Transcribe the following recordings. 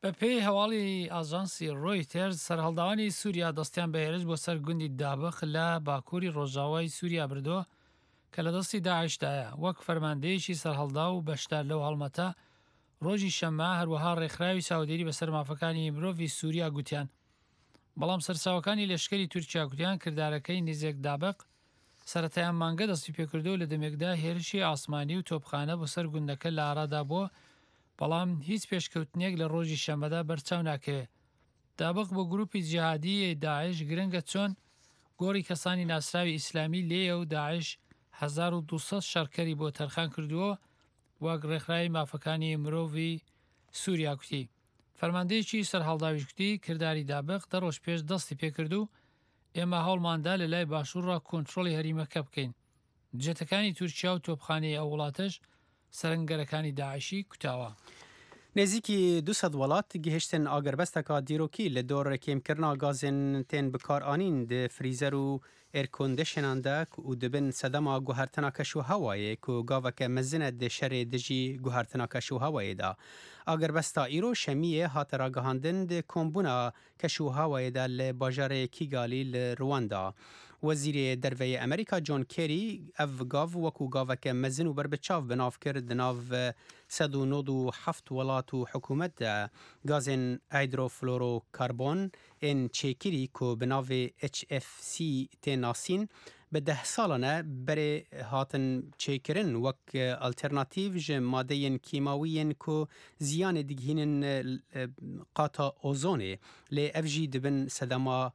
بە پێی هەواڵی ئاژانسی ڕۆیتێرز سەرهەڵداوانی سووریا دەستیان بە هێرش بۆ سەر گوندی دابخ لە باکووری ڕۆژاوای سووریا بردووە کە لە دەستی داعشدایە وەک فەرماندەیەکی سەرهەڵدا و بەشدار لەو هەڵمەتە ڕۆژی شەممە هەروەها ڕێکخراوی چاودێری بەسەر مافەکانی مرۆڤی سووریا گوتیان. بەڵام سەرچاوەکانی لەشکری تورکیا گوتیان کردارەکەی نزیک دابق سەرەتایان مانگە دەستی پێکردو لە دەمێکدا هێرشی ئاسمانی و تۆپخانە بۆ سەر گوندەکە لە ئارادا بووە، بەڵام هیچ پێشکەوتنێک لە ڕۆژی شەمەدا بەرچاو ناکەوێت. دابق بۆ گروپی جیهادی داعش گرنگە چۆن گۆڕی کەسانی ناسراوی ئیسلامی لێیە و داعش 1200 شەڕکەری بۆ تەرخان کردووە وەک ڕێکخراوی مافەکانی مرۆڤی سووریا کوتی. فەرماندەیەکی سەرهەڵداویش کوتی کردداری دابق دە ڕۆژ پێش دەستی پێکردو ئێمە هەوڵماندا لە لای باشوورڕا کۆنتترۆلی هەریمەکە بکەین. جێتەکانی تورکیا و تۆپخانەی ئەو وڵاتش سەرنگەرەکانی داعشی کوتاوە. نزیکی 200 وڵات گەهشتن ئاگربەستەکە دیرۆکی لە دۆڕ کێمکردنا گازên tên bikaranîn di frîzer û êrkondişenan de û dibin sedema guhertina keş û hewayê ku gaveke mezin e di şerê de jî guhertina keş û hewayê de. Agerbesta îro şemiyê hate ragihandin di kombûna keş û hewayê de li bajarê Kigalî li Rwanda. Wezîrê derveyê Amerîka John Kerry ev gav wekû gaveke mezin û berbiçav binav kir di nav 197 welat û hikûmet de gazên hydroflorokarbon ên çêkirî ku bi navê HFC tên nasîn bi 10 salan e berê hatin çêkirin wek alternatîv ji madeyên kîmawî ku ziyanê digihînin qata ozonê lê ev jî dibin sedema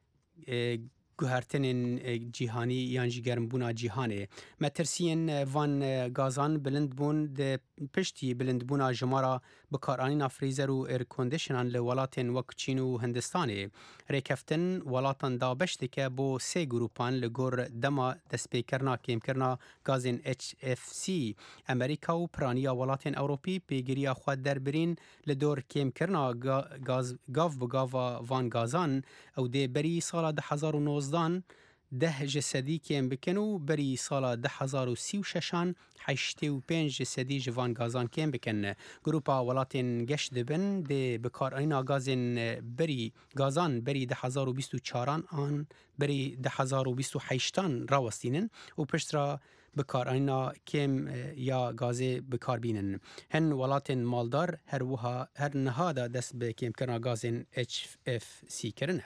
guhertinên cîhanî yan jî germbûna cîhanê. Metirsiyên van gazan bilind bûn di piştî bilindbûna jimara bikaranîna frîzer û êrkondişenan li welatên wek Çîn û Hindistanê. Rêkeftin welatan da beş dike bo sê grûpan li gor dema destpêkirina kêmkirina gazên HFC. Amerîka û piraniya welatên Ewropî pêgiriya xwe derbirîn li dor kêmkirina gav bi gava van gazan ew dê berî sala 2019 ده ji sedî kêm bikin û berî sala 2036 85 ji sedî ji van gazan kêm bikin. Grupa welatên geş dibin dê bikaranîna gazên berî gazan berî 2024 an berî 2028 rawestînin û piştra bikaranîna kêm ya gazê bikarbînin. Hin welatên maldar her niha da dest bi kêmkirina gazên HFC kirine.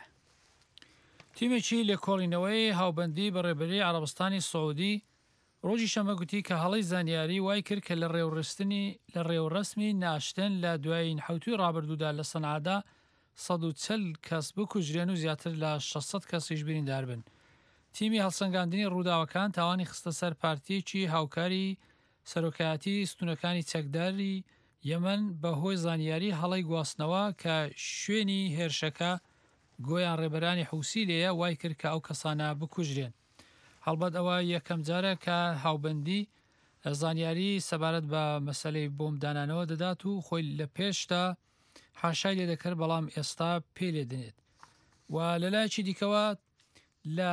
تیمێکی لێکۆڵینەوەی هاوبەندی بە ڕێبەری عەرەبستانی سعودی ڕۆژی شەمە گوتی کە هەڵەی زانیاری وای کرد کە لە ڕێوڕسمی ناشتن لە دوای حوتوی ڕابردوودا لە سەنعادا 140 کەس بکوژرێن و زیاتر لە 600 کەسیش بریندار بن. تیمی هەڵسەنگاندنی ڕووداوەکان تاوانی خستە سەر پارتیەکی هاوکاری سەرۆکایەتی ستونەکانی چەکداری یەمەن بەهۆی زانیاری هەڵەی گواستنەوە کە شوێنی هێرشەکە گۆیان ڕێبەرانی حوسی لێیە وای کرد کە ئەو کەسانە بکوژرێن. هەڵبەت ئەوە یەکەم جارە کە هاوبەندی زانیاری سەبارەت بە مەسەلەی بۆمدانانەوە دەدات و خۆی لە پێشدا حاشای لێ دەکرد بەڵام ئێستا پێ لێ دێنێت. و لەلایەکی دیکەوە لە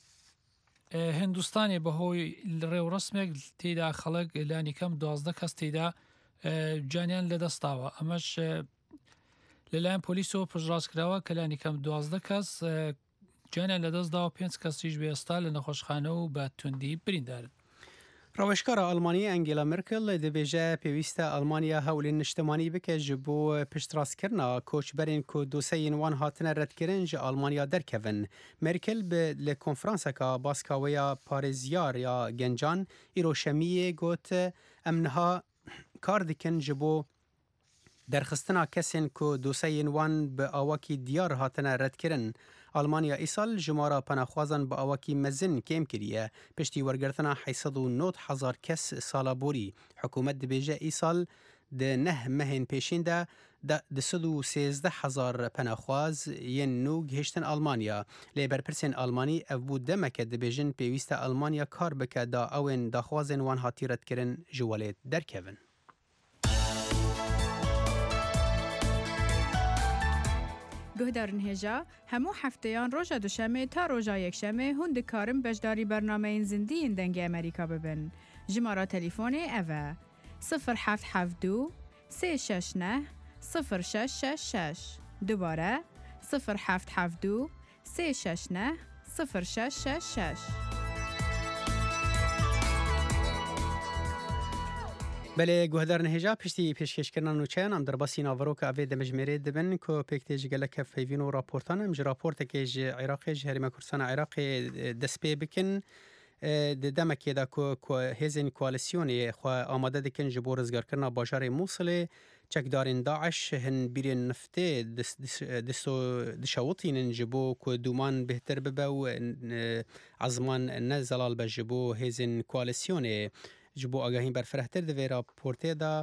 هندوستانێ بەهۆی ڕێوڕسمێک تێدا خەڵک لانیکەم 12 کەس تێدا جانیان لەدەستاوە. ئەمەش لەلایەن پۆلیسەوە پژڕاستکراوە کە لانیکەم 12 کەس جانیان لەدەستداوە 5 کەسیش بێستا لە نەخۆشخانە و بە توندی بریندارن. ڕەوشکارە ئەڵمانی ئەنگێلا مێرکل دەبێژە پێویستە ئەڵمانیا هەولێن نیشتمانی بکە ji بۆ پشتڕاستکردنا کۆچبەرên ku doseyên wan hatine redkirin ji Almanya derkevin. Merkel bi li konferanseka baskaweya parêzyar ya gencan îro şemiyê got em niha kar dikin ji bo derxistina kesên ku doseyên wan bi awakî diyar hatine redkirin. Almanya îsal jimara penaxwazan bi awakî mezin kêm kiriye piştî wergirtina 890,000 kes sala borî. Hikûmet dibêje îsal di neh mehên pêşîn de 213,000 penaxwaz yên nû gihîştin Almanya. Lê berpirsên Almanî ev bû demeke dibêjin pêwîst e Almanya kar bike da ewên daxwazên wan hatî redkirin ji welê derkevin. گهدارن هێژا هەموو هەفتەیان ڕۆژە دوشەمێ تا ڕۆژا یەکشەمێ هون دikarin بەشداری بەرنامەیەن زیندیین دەنگی ئەمریکا ببن. ژمارە تەلیفۆنێ ئەڤە 0772 369 0666 دوباره 0772 369 0666. بله گوهدار نهجا پشتی پیشکشکردن نوچین ام در باسی ناورو که اوی دمجمری دبن که پکتیج گلک فیوین و راپورتان ام راپورت که عراقی هرم کردستان عراق دسپی بکن دم که دا کو هزین کوالسیونی خو آماده دکن جبور رزگار کردن بازار موصل چکدارین داعش هن بیرین نفته دشوطین جبو کو دومان بهتر ببه و عزمان نزلال بجبو هزین کوالسیونی جبو آگاهی بر فرهتر دوی راپورته دا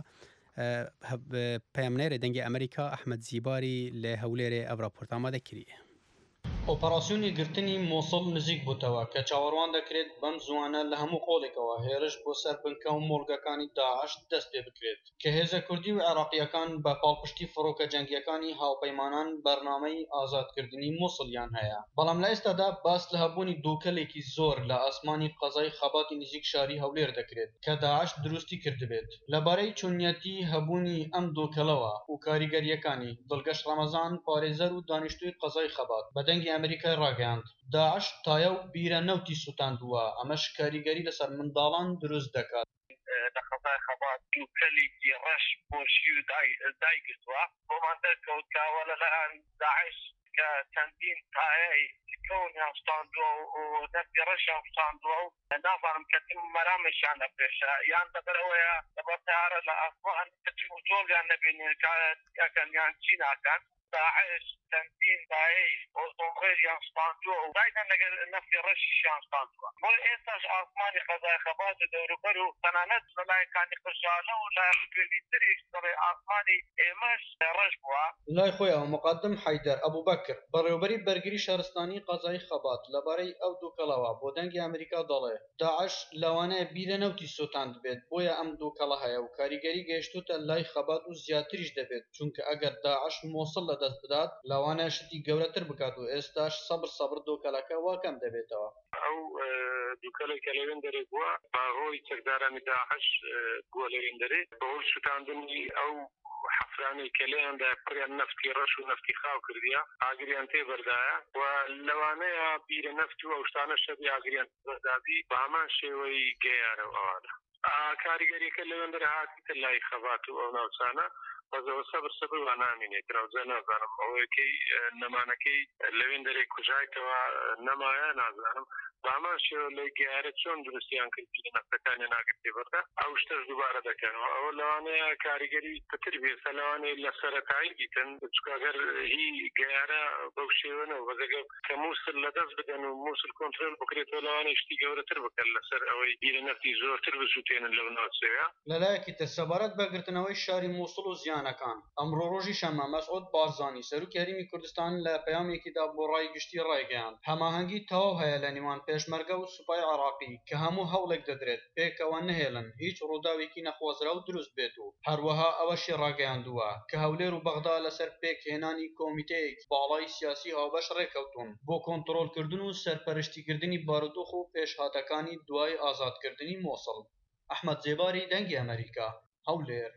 پیامنر دنگ امریکا احمد زیباری لهولیر او راپورت آماده کریه. ئۆپەراسیۆنی گرتنی مۆسڵ نزیک بووتەوە کە چاوەڕوان دەکرێت بەم زوانە لە هەموو قۆڵێکەوە هێرش بۆ سەر بنکە و مۆڵگەکانی داعش دەست پێ بکرێت کە هێزە کوردی و عێراقیەکان بە پاڵپشتی فڕۆکە جەنگیەکانی هاوپەیمانان بەرنامەی ئازادکردنی مۆسڵیان هەیە بەڵام لە ئێستادا باس لە هەبوونی دووکەلێکی زۆر لە ئاسمانی قەزای خەباتی نزیک شاری هەولێر دەکرێت کە داعش دروستی کردبێت لەبارەی چۆنیەتی هەبوونی ئەم دووکەلەوە و کاریگەریەکانی دڵگەشت ڕەمەزان پارێزەر و دانیشتووی قەزای خەبات بە دەنگی ئەمریکای ڕاگەیاند داعش تایە و بیرە نەوتی سوتاندووە ئەمەش کاریگەری لەسەر منداڵان دروست دەکات لە قەزای خەبات دووکەلێکی ڕەش بۆشی و دایگرتووە بۆمان دەرکەوتکەوە لەلایەن داعش کە چەندین تایەی کۆنیان ستاندووە و دەستی ڕەشیان ستاندووە و نازانم کەتیم مەرامێکیان لەپێشە یان دەبەرەوەیە لەبەر تەیارە لە ئاسمان کەچیم و جۆڵیان نەبینێ یەکەن یان چی ناکەن داعش چەندین دایەی ئۆتۆمبیلیان ستاندووە و دایدان لەگەر نەفتی ڕەشیشیان ستاندووە بۆ ئێستاش ئاسمانی قەزای خەبات دەوروبەر و تەنانەت لەلایەکانی قرشانە و لە کوێنیتریش دەڵێ ئاسمانی ئێمەش ڕەش بووە لای خۆیەوە مقدم حەیدەر ئەبوبەکر بەڕێوەبەری بەرگری شارستانی قەزای خەبات لەبارەی ئەو دووکەڵەوە بۆ دەنگی ئەمریکا دەڵێ داعش لەوانەیە بیرە نەوتی سوتاند بێت بۆیە ئەم دووکەڵە هەیە و کاریگەری گەیشتوتە لای خەبات و زیاتریش دەبێت چونکە ئەگەر داعش مۆسڵ لەدەست بدات لەوانە شتی گەورەتر بکات و ئێستاش سەبر دووکەلەکە واکەم دەبێتەوە ئەو دووکەلێکە لەوێن دەرێ بووە باڕۆی چەکدارانی داعش بووە لەوێن دەرێ بەهۆی سوتاندنی ئەو حەفرانەی کە لێیاندا پڕیان نەفتی ڕەش و نەفتی خاو کردیە ئاگریان تێبەردایە و لەوانەیە بیرە نەفت و ئەو شتانە شەبی ئاگریان بەردابی بە هەمان شێوەی گەیارە ئەوانە کاریگەریەکە لەوێن دەرە هاتیتە لای خەبات و ئەو ناوچانە بەزەوە سەبر وە نامینێت راوزە نازانم ئەوەکەی نەمانەکەی لەوێن دەرێ کوژایتەوە نەمایە نازانم بامان شێوە لەی گیارە چۆن دروستیان کردی لە نەفتەکانی ناگرتی بەردە ئەو شتەش دووبارە دەکەنەوە ئەوە لەوانەیە کاریگەری پتر بێسە لەوانەیە لە سەرەتایی دیتن چکەگەر هی گیارە بەو شێوەنەوە بەزەگە کە مووسل لەدەست بدەن و مووسل کۆنترۆل بکرێتەوە لەوانەیە شتی گەورەتر بکەن لەسەر ئەوەی بیرە نەفتی زۆرتر بسووتێنن لەو ناوچەیە لەلایەکی تر سەبارەت بەگرتنەوەی شاری مووسڵ و زیانەکان ئەمڕۆ ڕۆژی شەمە مەسعود بارزانی سەرۆکی هەرێمی کوردستان لە پەیامێکیدا بۆ ڕایگشتی ڕایگەیاند هەماهەنگی تەواو هەیە لە نێوان پێشمەرگە و سوپای عراقی کە هەموو هەوڵێک دەدرێت پێکەوە نهێڵن هیچ ڕووداوێکی نەخوازرا و دروست بێت و هەروەها ئەوەشی ڕاگەیاندووە کە هەولێر و بەغدا لەسەر پێکهێنانی کۆمیتەیەک باڵای سیاسی هاوبەش ڕێکەوتون بۆ کۆنتڕۆڵکردن و سەرپەرشتیکردنی بارودۆخ و پێشهاتەکانی دوای ئازادکردنی مۆسڵ ئەحمەد زێباری دەنگی ئەمریکا هەولێر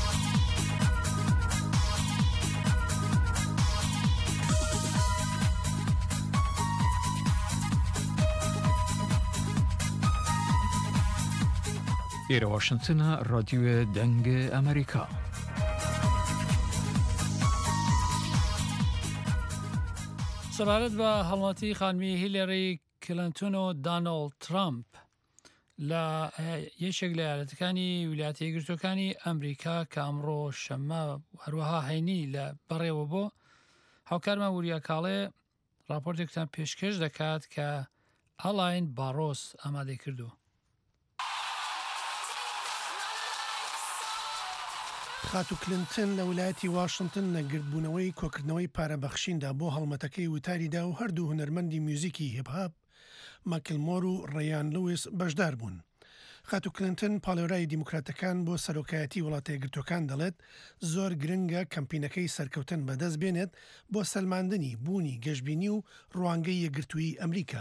ئێرە واشنگتنە ڕادیوە دەنگ ئەمریکا. سەبارەت بە هەڵمەتی خانمی هیلەری کلنتون و داناڵد ترامپ لە یەکێک لە یارەتەکانی ویلایەتە یەکگرتووەکانی ئەمریکا کە ئەمڕۆ شەممە هەروەها هەینی لە بەڕێوە بۆ هاوکارمان وریا کاڵێ راپۆرتێکتان پێشکەش دەکات کە ئەلاین باڕۆس ئامادەی کردو. خاتو کلنتن لە ویلایەتی واشنگتن لەگرتبوونەوەی کۆکردنەوەی پارەبەخشیندا بۆ هەڵمەتەکەی وتاریدا و هەردوو هونەرمەندی میوزیکی هیپهاپ ماکلمۆر و ڕەیان لویس بەشدار بوون. خاتو کلنتن پاڵێورای دیموکراتەکان بۆ سەرۆکایەتی وڵاتە یەکگرتووەکان دەڵێت زۆر گرنگە کەمپینەکەی سەرکەوتن بەدەست بێنێت بۆ سەلماندنی بوونی گەشتبینی و ڕوانگەی یەکگرتووی ئەمریکا.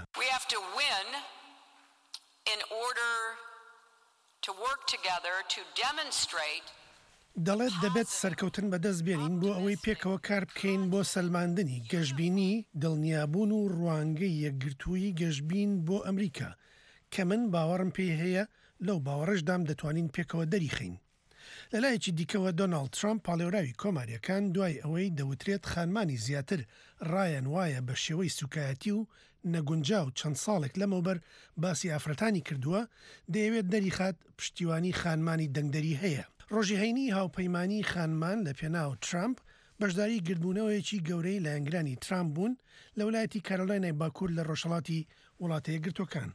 دەڵێت دەبێت سەرکەوتن بەدەست بێنین بۆ ئەوەی پێکەوە کار بکەین بۆ سەلماندنی گەشتبینی دڵنیابوون و ڕوانگەی یەکگرتووی گەشتبین بۆ ئەمریکا کە من باوەڕم پێ هەیە لەو باوەڕشدام دەتوانین پێکەوە دەریخین. لەلایەکی دیکەوە دۆناڵد ترامپ پاڵێوراوی کۆماریەکان دوای ئەوەی دەوترێت خانمانی زیاتر ڕایان وایە بە شێوەی سوکایەتی و نەگونجاو چەند ساڵێک لەمەوبەر باسی ئافرەتانی کردووە دەیەوێت دەریخات پشتیوانی خانمانی دەنگدەری هەیە. ڕۆژی هەینی هاوپەیمانی خانمان لە پێناو ترامپ بەشداری گردبوونەوەیەکی گەورەی لە ئەنگرانی ترامپ بوون لە ویلایەتی کارۆلاینای باکوور لە ڕۆژهەڵاتی وڵاتە یەکگرتووەکان.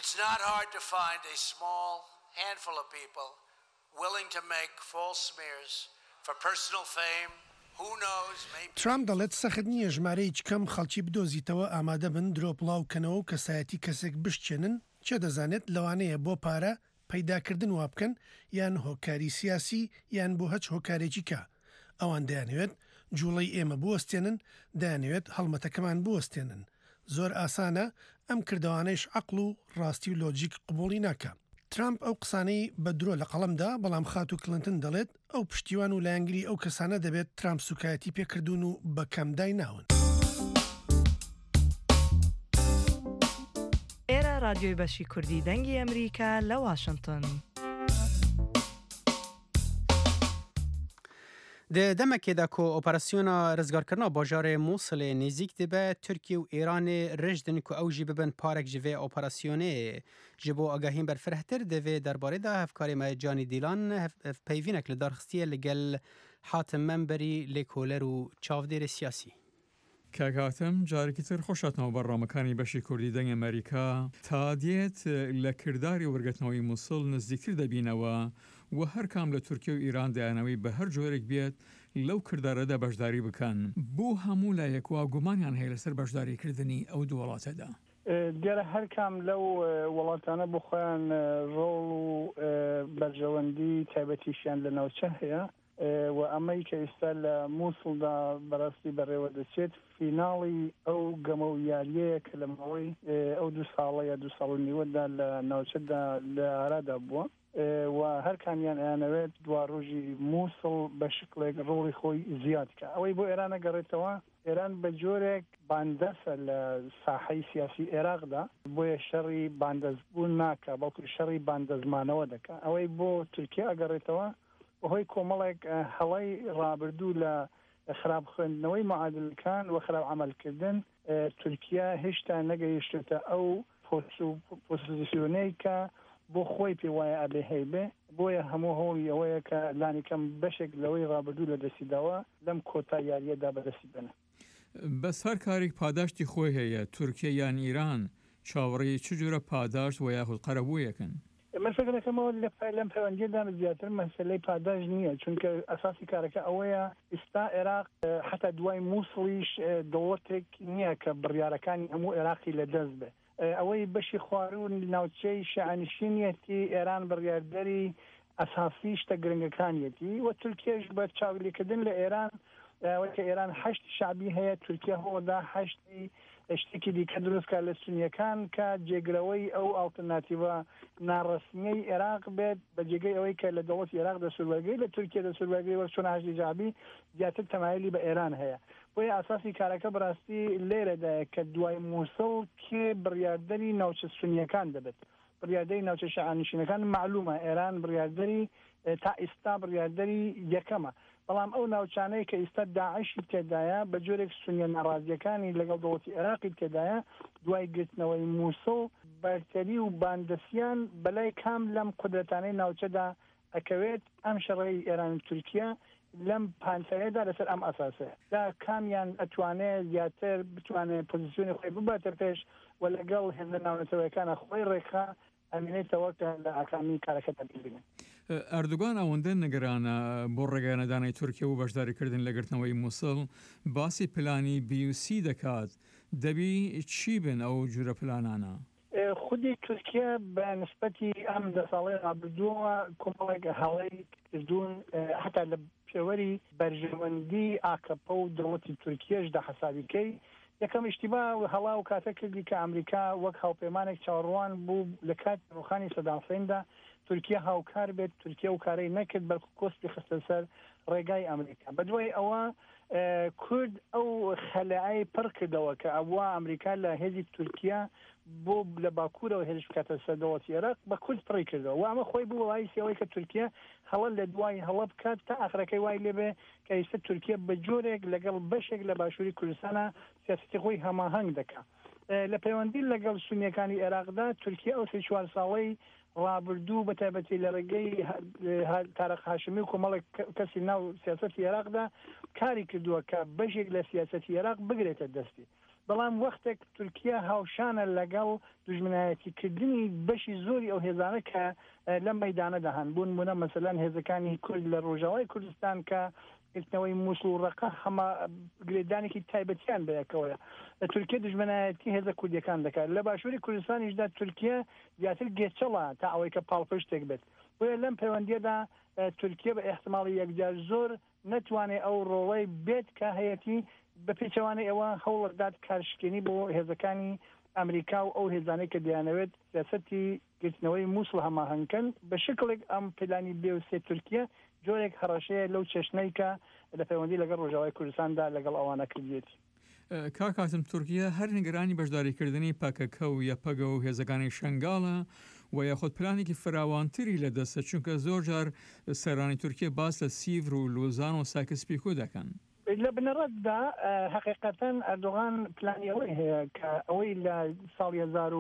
ترامپ دەڵێت سەخت نییە ژمارەی کەم خەڵکی بدۆزیتەوە ئامادە بن درۆپڵاوکەنەوە و کەسایەتی کەسێک بشتێنن چێ دەزانێت لەوانەیە بۆ پارە پەیداکردن وا بکەن یان هۆکاری سیاسی یان بۆ هەچ هۆکارێکی کە ئەوان دەیانەوێت جوڵەی ئێمە بوەستێنن دەیانەوێت هەڵمەتەکەمان بوەستێنن. زۆر ئاسانە ئەم کردوانەیش عەقڵ و ڕاستی و لۆجیک قبوڵی ناکە. ترامپ ئەو قسانەی بە درۆ لە قەڵەمدا بەڵام خات و کلنتن دەڵێت ئەو پشتیوان و لایەنگری ئەو کەسانە دەبێت ترامپ سوکایەتی پێکردوون و بە کەمدای ناون. ئێرە رادیۆی بەشی کوردی دەنگی ئەمریکا لە واشنگتن. د دمکێدا کۆ ئۆپەراسیۆنا ڕزگارکردنا باژارê Mosulê nêzik dibe Tirkiye û Îranê rêj din ku ew jî bibin parek ji vê operasyonê. Ji bo agahîn berfirehtir divê derbarê de hevkarê me Canî Dîlan peyvînek li darxistiye li gel hatim memberî lêkoler û çavdêrê siyasî. کاکاتم جارێکی تر خۆشاتنەوە بەڕامەکانی بەشی کوردی دەنگ ئەمریکا تا دێت لە کردداری وەرگرتنەوەی مووسڵ نزیکتر دەبینەوە و هەر کام لە تورکیە و ئیران دایانەوەی بە هەر جۆرێک بێت لەو کردارەدا بەشداری بکەن بۆ هەموو لایەکوا گومانیان هەیە لەسەر بەشداریکردنی ئەو دوو وڵاتەدا. دیارە هەر کام لەو وڵاتانە بۆ خۆیان ڕۆڵ و بەرژەوەندی تایبەتیشیان لە ناوچە هەیە و ئەمەی کە ئێستا لە مووسڵدا بەڕاستی بەڕێوە دەچێت فیناڵی ئەو گەمە و یاریەیە کە لەمەوەی ئەو 2 ساڵە یا 2 ساڵ و نیوەدا لە ناوچەدا لە ئارادا بووە و هەر کامیان ئەیانەوێت دوا ڕۆژی مووسڵ بە شکلێک ڕۆڵی خۆی زیادکە. ئەوەی بۆ ئێران نەگەڕێتەوە ئێران بە جۆرێک باندەسە لە ساحەی سیاسی عێراقدا بۆیە شەڕی باندەزبوون ناکە بەڵکو شەڕی باندەزمانەوە دەکە. ئەوەی بۆ تورکیا ئەگەڕێتەوە بەهۆی کۆمەڵێک هەڵەی ڕابردوو لە خراپ خوێندنەوەی معادلەکان و خراپ عملکردن تورکیا هێشتا نەگەیشتێتە ئەو پۆزیسیۆنەی کە بۆ خۆی پێ وایە ئەبێ هەیبێ بۆیە هەموو هەوڵی ئەوەیە کە لانیکەم بەشێک لەوەی ڕابردوو لە دەستیداوە لەم کۆتا یاریەدا بەدەستی بنە. بەس هەر کارێک پاداشتی خۆی هەیە تورکیا یان ئیران چاوەڕێی چ جۆرە پاداشت و یاخود قەرەبوویەکەن. من فکر دەکەمەوە لەم پەیوەندیەدا زیاتر مەسەلەی پاداش نییە چونکە ئەساسی کارەکە ئەوەیە ئێستا عێراق حتا دوای مووسڵیش دەوڵەتێک نییە کە بڕیارەکانی هەموو عێراقی لەدەست بێ. ئەوەی بەشی خواردن ناوچەی شیعانشینیەتی ئێران بڕیاردەری ئەساسی شتە گرنگەکانیەتی و تورکیەش بە چاویلێکردن لە ئێران کە ئێران 8 شعبی هەیە تورکیا هەوڵدا 8 شتێکی دیکە دروستکە لە سونیەکان کە جێگرەوەی ئەو ئالتەرناتیڤە ناڕەسمیەی عێراق بێت بە جێگەی ئەوەی کە لە دەوڵەتی عێراق دەسوروەرگەی لە تورکیا دەسوروەرگەی وە چۆن 8 شعبی زیاتر تەمایلی بە ئێران هەیە. بۆیە ئاساسی کارەکە بەڕاستی لێرەدایە کە دوای مووسڵ کێ بڕیاردەری ناوچە سونیەکان دەبێت. بڕیاردەری ناوچە شیعانشینەکان معلومە ئێران بڕیاردەری تا ئێستا بڕیاردەری یەکەمە. بەڵام ئەو ناوچانەی کە ئێستا داعشی تێدایە بە جۆرێک سونیە ناڕازیەکانی لەگەڵ دەوڵەتی عێراقی تێدایە دوای گرتنەوەی مووسڵ بەرتەری و باندەسیان بەلای کام لەم قودرەتانەی ناوچەدا ئەکەوێت ئەم شەڕەی ئێران تورکیا لەم پانتەیەدا لەسەر ئەم ئەساسەیە دا کامیان ئەتوانێت زیاتر بتوانێت پۆزیسیۆنی خۆی بباتە پێش و لەگەڵ هێندە ناونەتەوەیەکانە خۆی ڕێکخا ئەمینێتەوە کە لە ئاکامی کارەکەدا ببینێت. ئەردوگان ئەوەندە نگرانە بۆ ڕێگەیانەدانەی تورکیا و بەشداریکردن لە گرتنەوەی مووسڵ باسی پلانی بیوسی دەکات دەبی چی بن ئەو جورە پلانانە؟ خودی تورکیا بە نسبەتی ئەم 10 ساڵەی ڕابردووە کۆمەڵێک هەڵەی کردوون حتا لە پێوەری بەرژەوەندی ئاکەپە و دەوڵەتی تورکیەشدا حەسابیکەی یەکەم اشتیبا هەڵا و کاتە کردی کە ئەمریکا وەک هاوپەیمانێک چاوەڕوان بوو لە کات ڕوخانی سەدام حوسێندا تورکیا هاوکار بێت تورکیا و کارەی نەکرد بەڵکو کۆستی خستە سەر ڕێگای ئەمریکا بەدوای ئەوە کورد ئەو خەلەعەی پڕ کردەوە کە ئەوە ئەمریکا لە هێزی تورکیا بۆ لە باکوورەوە هێرش بکاتە سەر دەوڵەتی عێراق بە کورد پڕی کردەوە و ئەمە خۆی بوو وای سیەوەی کە تورکیا هەڵە لە دوای هەڵە بکات تا ئاخرەکەی وای لێبێ کە ئێستا تورکیا بە جۆرێک لەگەڵ بەشێک لە باشووری کوردستانە سیاسەتی خۆی هەماهەنگ دەکات لە پەیوەندی لەگەڵ سونیەکانی عێراقدا تورکیا ئەو سێ چوار ساڵەی ڕابردوو بە تایبەتی لە ڕێگەی تارق هاشمی و کۆمەڵێک کەسی ناو سیاسەتی عێراقدا کاری کردووە کە بەشێک لە سیاسەتی عێراق بگرێتە دەستی بەڵام وەختێک تورکیا هاوشانە لەگەڵ دوژمنایەتیکردنی بەشی زۆری ئەو هێزانە کە لەم مەیدانەدا هەن بوون بوونە مەسەلەن هێزەکانی کورد لە ڕۆژاوای کوردستان کە گرتنەوەی مووسڵ و ڕەقە هەمە گرێدانێکی تایبەتیان بەیەکەوەیە لە تورکیا دژمنایەتی هێزە کوردیەکان دەکات لە باشووری کوردستانیشدا تورکیا زیاتر گێچەڵە تا ئەوەی کە پاڵپشتێک بێت بۆیە لەم پەیوەندیەدا تورکیا بە احتماڵی یەکجار زۆر نەتوانێت ئەو ڕۆڵەی بێت کە هەیەتی بە پێچەوانەی ئەوە هەوڵەدات کارشکێنی بۆ هێزەکانی ئەمریکا و ئەو هێزانەی کە دەیانەوێت سیاسەتی گرتنەوەی مووسڵ هەماهەنگکەن بە شکلێک ئەم پلانی بێ و سێ تورکیا جۆرێک هەڕەشەیە لەو چێشنەی کە لە پەیوەندی لەگەڵ ڕۆژاوای کوردستاندا لەگەڵ ئەوانە کردێتی کاکاتم تورکیا هەر نیگەرانی بەشداریکردنی پاکەکە و یەپەگە و هێزەکانی شنگاڵە و یاخود پلانێکی فراوانتری لەدەستە چونکە زۆر جار سەرانی تورکیا باس لە سیڤر و لۆزان و ساکس پیکۆ دەکەن لە بنەڕەتدا حقیقەتەن ئەردۆغان پلانی ئەوەی هەیە کە ئەوەی لە ساڵی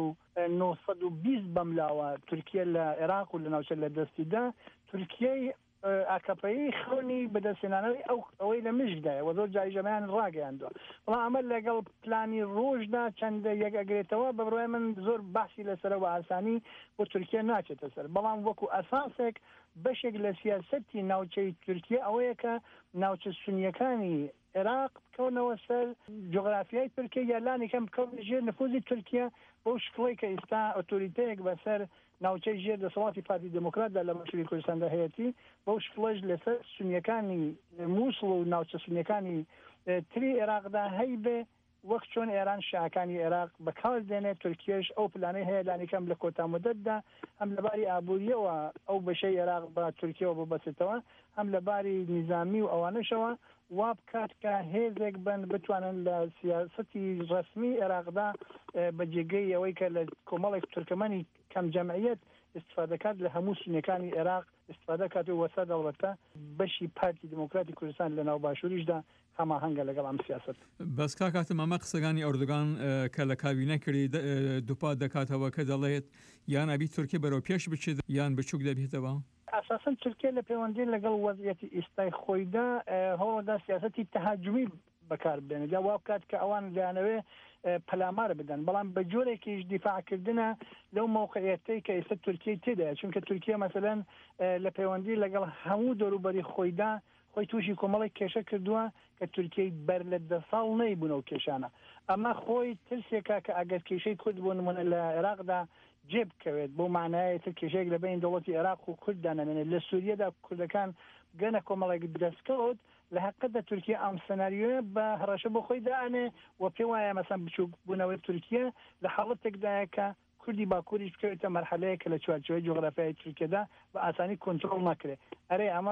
1920 بەملاوە تورکیا لە عێراق و لە ناوچە لە دەستیدا تورکیای ئاکەپەیی خەونی بەدەستێنانەوەی ئەوەی لە مژدایە و زۆر جایژەمان ڕاگەیاندووە بەڵام ئەمە لەگەڵ پلانی ڕۆژدا چەندە یەک ئەگرێتەوە بە بڕای من زۆر باسی لەسەرە و ئاسانی بۆ تورکیا ناچێتە سەر بەڵام وەکو ئەساسێک بەشێک لە سیاسەتی ناوچەی تورکیا ئەوەیە کە ناوچە سونیەکانی عێراق بکەونەوە سەر جغرافیای تورکیا یالانی کەم بکەون ژێر نفوذی تورکیا بۆ شکڵی کە ئێستا ئۆتۆریتەیەک بەسەر ناوچەی ژێر دەسەڵاتی پارتی دموکراتدا لە باشووری کوردستاندا هەیەتی بۆ شکڵەش لەسەر سونیەکانی مووسڵ و ناوچە سونیەکانی تری عێراقدا هەیبێ وەک چۆن ئێران شاکانی عێراق بەکار دێنێت تورکیش ئەو پلانەی هەیە لانیکەم لە کۆتا مدەتدا هەم لەباری ئابووریەوە ئەو بەشەی عێراق بە تورکیەوە ببەستێتەوە هەم لەباری نیزامی و ئەوانەشەوە وا بکات کە هێزێک بن بتوانن لە سیاسەتی ڕسمی عێراقدا بەجێگەی ئەوەی کە لە کۆمەڵێک تورکمەنی کەم جەمعیەت استفادەکات لە هەموو سونیەکانی عێراق استفادە کات و وەسە دەوڵەتە بەشی پارتی دموکراتی کوردستان لە ناو باشووریشدا هەماهەنگە لەگەڵ ئەم سیاسەت بەس کاکاتم ئەمە قسەگانی ئەردوغان کە لە کابینە کردی دووپات دەکاتەوە کە دەڵێت یان ئەبی تورکیا بەرەو پێش بچێت یان بچووک دەبێتەوە ئاساساً تورکیا لە پەیوەندی لەگەڵ وەزعیەتی ئێستای خۆیدا هەوڵەدا سیاسەتی تەهاجمی بەکار بێنێت یا وا بکات کە ئەوان دەیانەوێ پەلامار بدەن بەڵام بە جۆرێکیش دیفاعکردنە لەو موقعیەتەی کە ئێستا تورکیای تێدایە چونکە تورکیا مەسەلەن لە پەیوەندی لەگەڵ هەموو دەوروبەری خۆیدا خۆی تووشی کۆمەڵێک کێشە کردووە کە تورکیای بەر لە 10 ساڵ نەیبوونەوە کێشانە ئەمە خۆی ترسێکە کە ئەگەر کێشەی کورد بۆ نمونە لە عێراقدا جێب بکەوێت بۆ معنایە تر کێشەیەک لە بین دەوڵەتی عێراق و کورددانەمێنێت لە سووریەدا کوردەکان گەنە کۆمەڵێک دەستکەوت لە حقیقەتدا تورکیا ئەم سەناریۆیە بە هەڕەشە بۆ خۆی دانێ و پێ وایە مەسەن بچووک بوونەوەی تورکیا لە حاڵەتێکدایە کە کوردی باکووریش بکەوێتە مەرحەلەیە کە لە چوارچێوەی جغرافیای تورکیادا بە ئاسانی کۆنتڕۆڵ ناکرێت ئەرێ ئەمە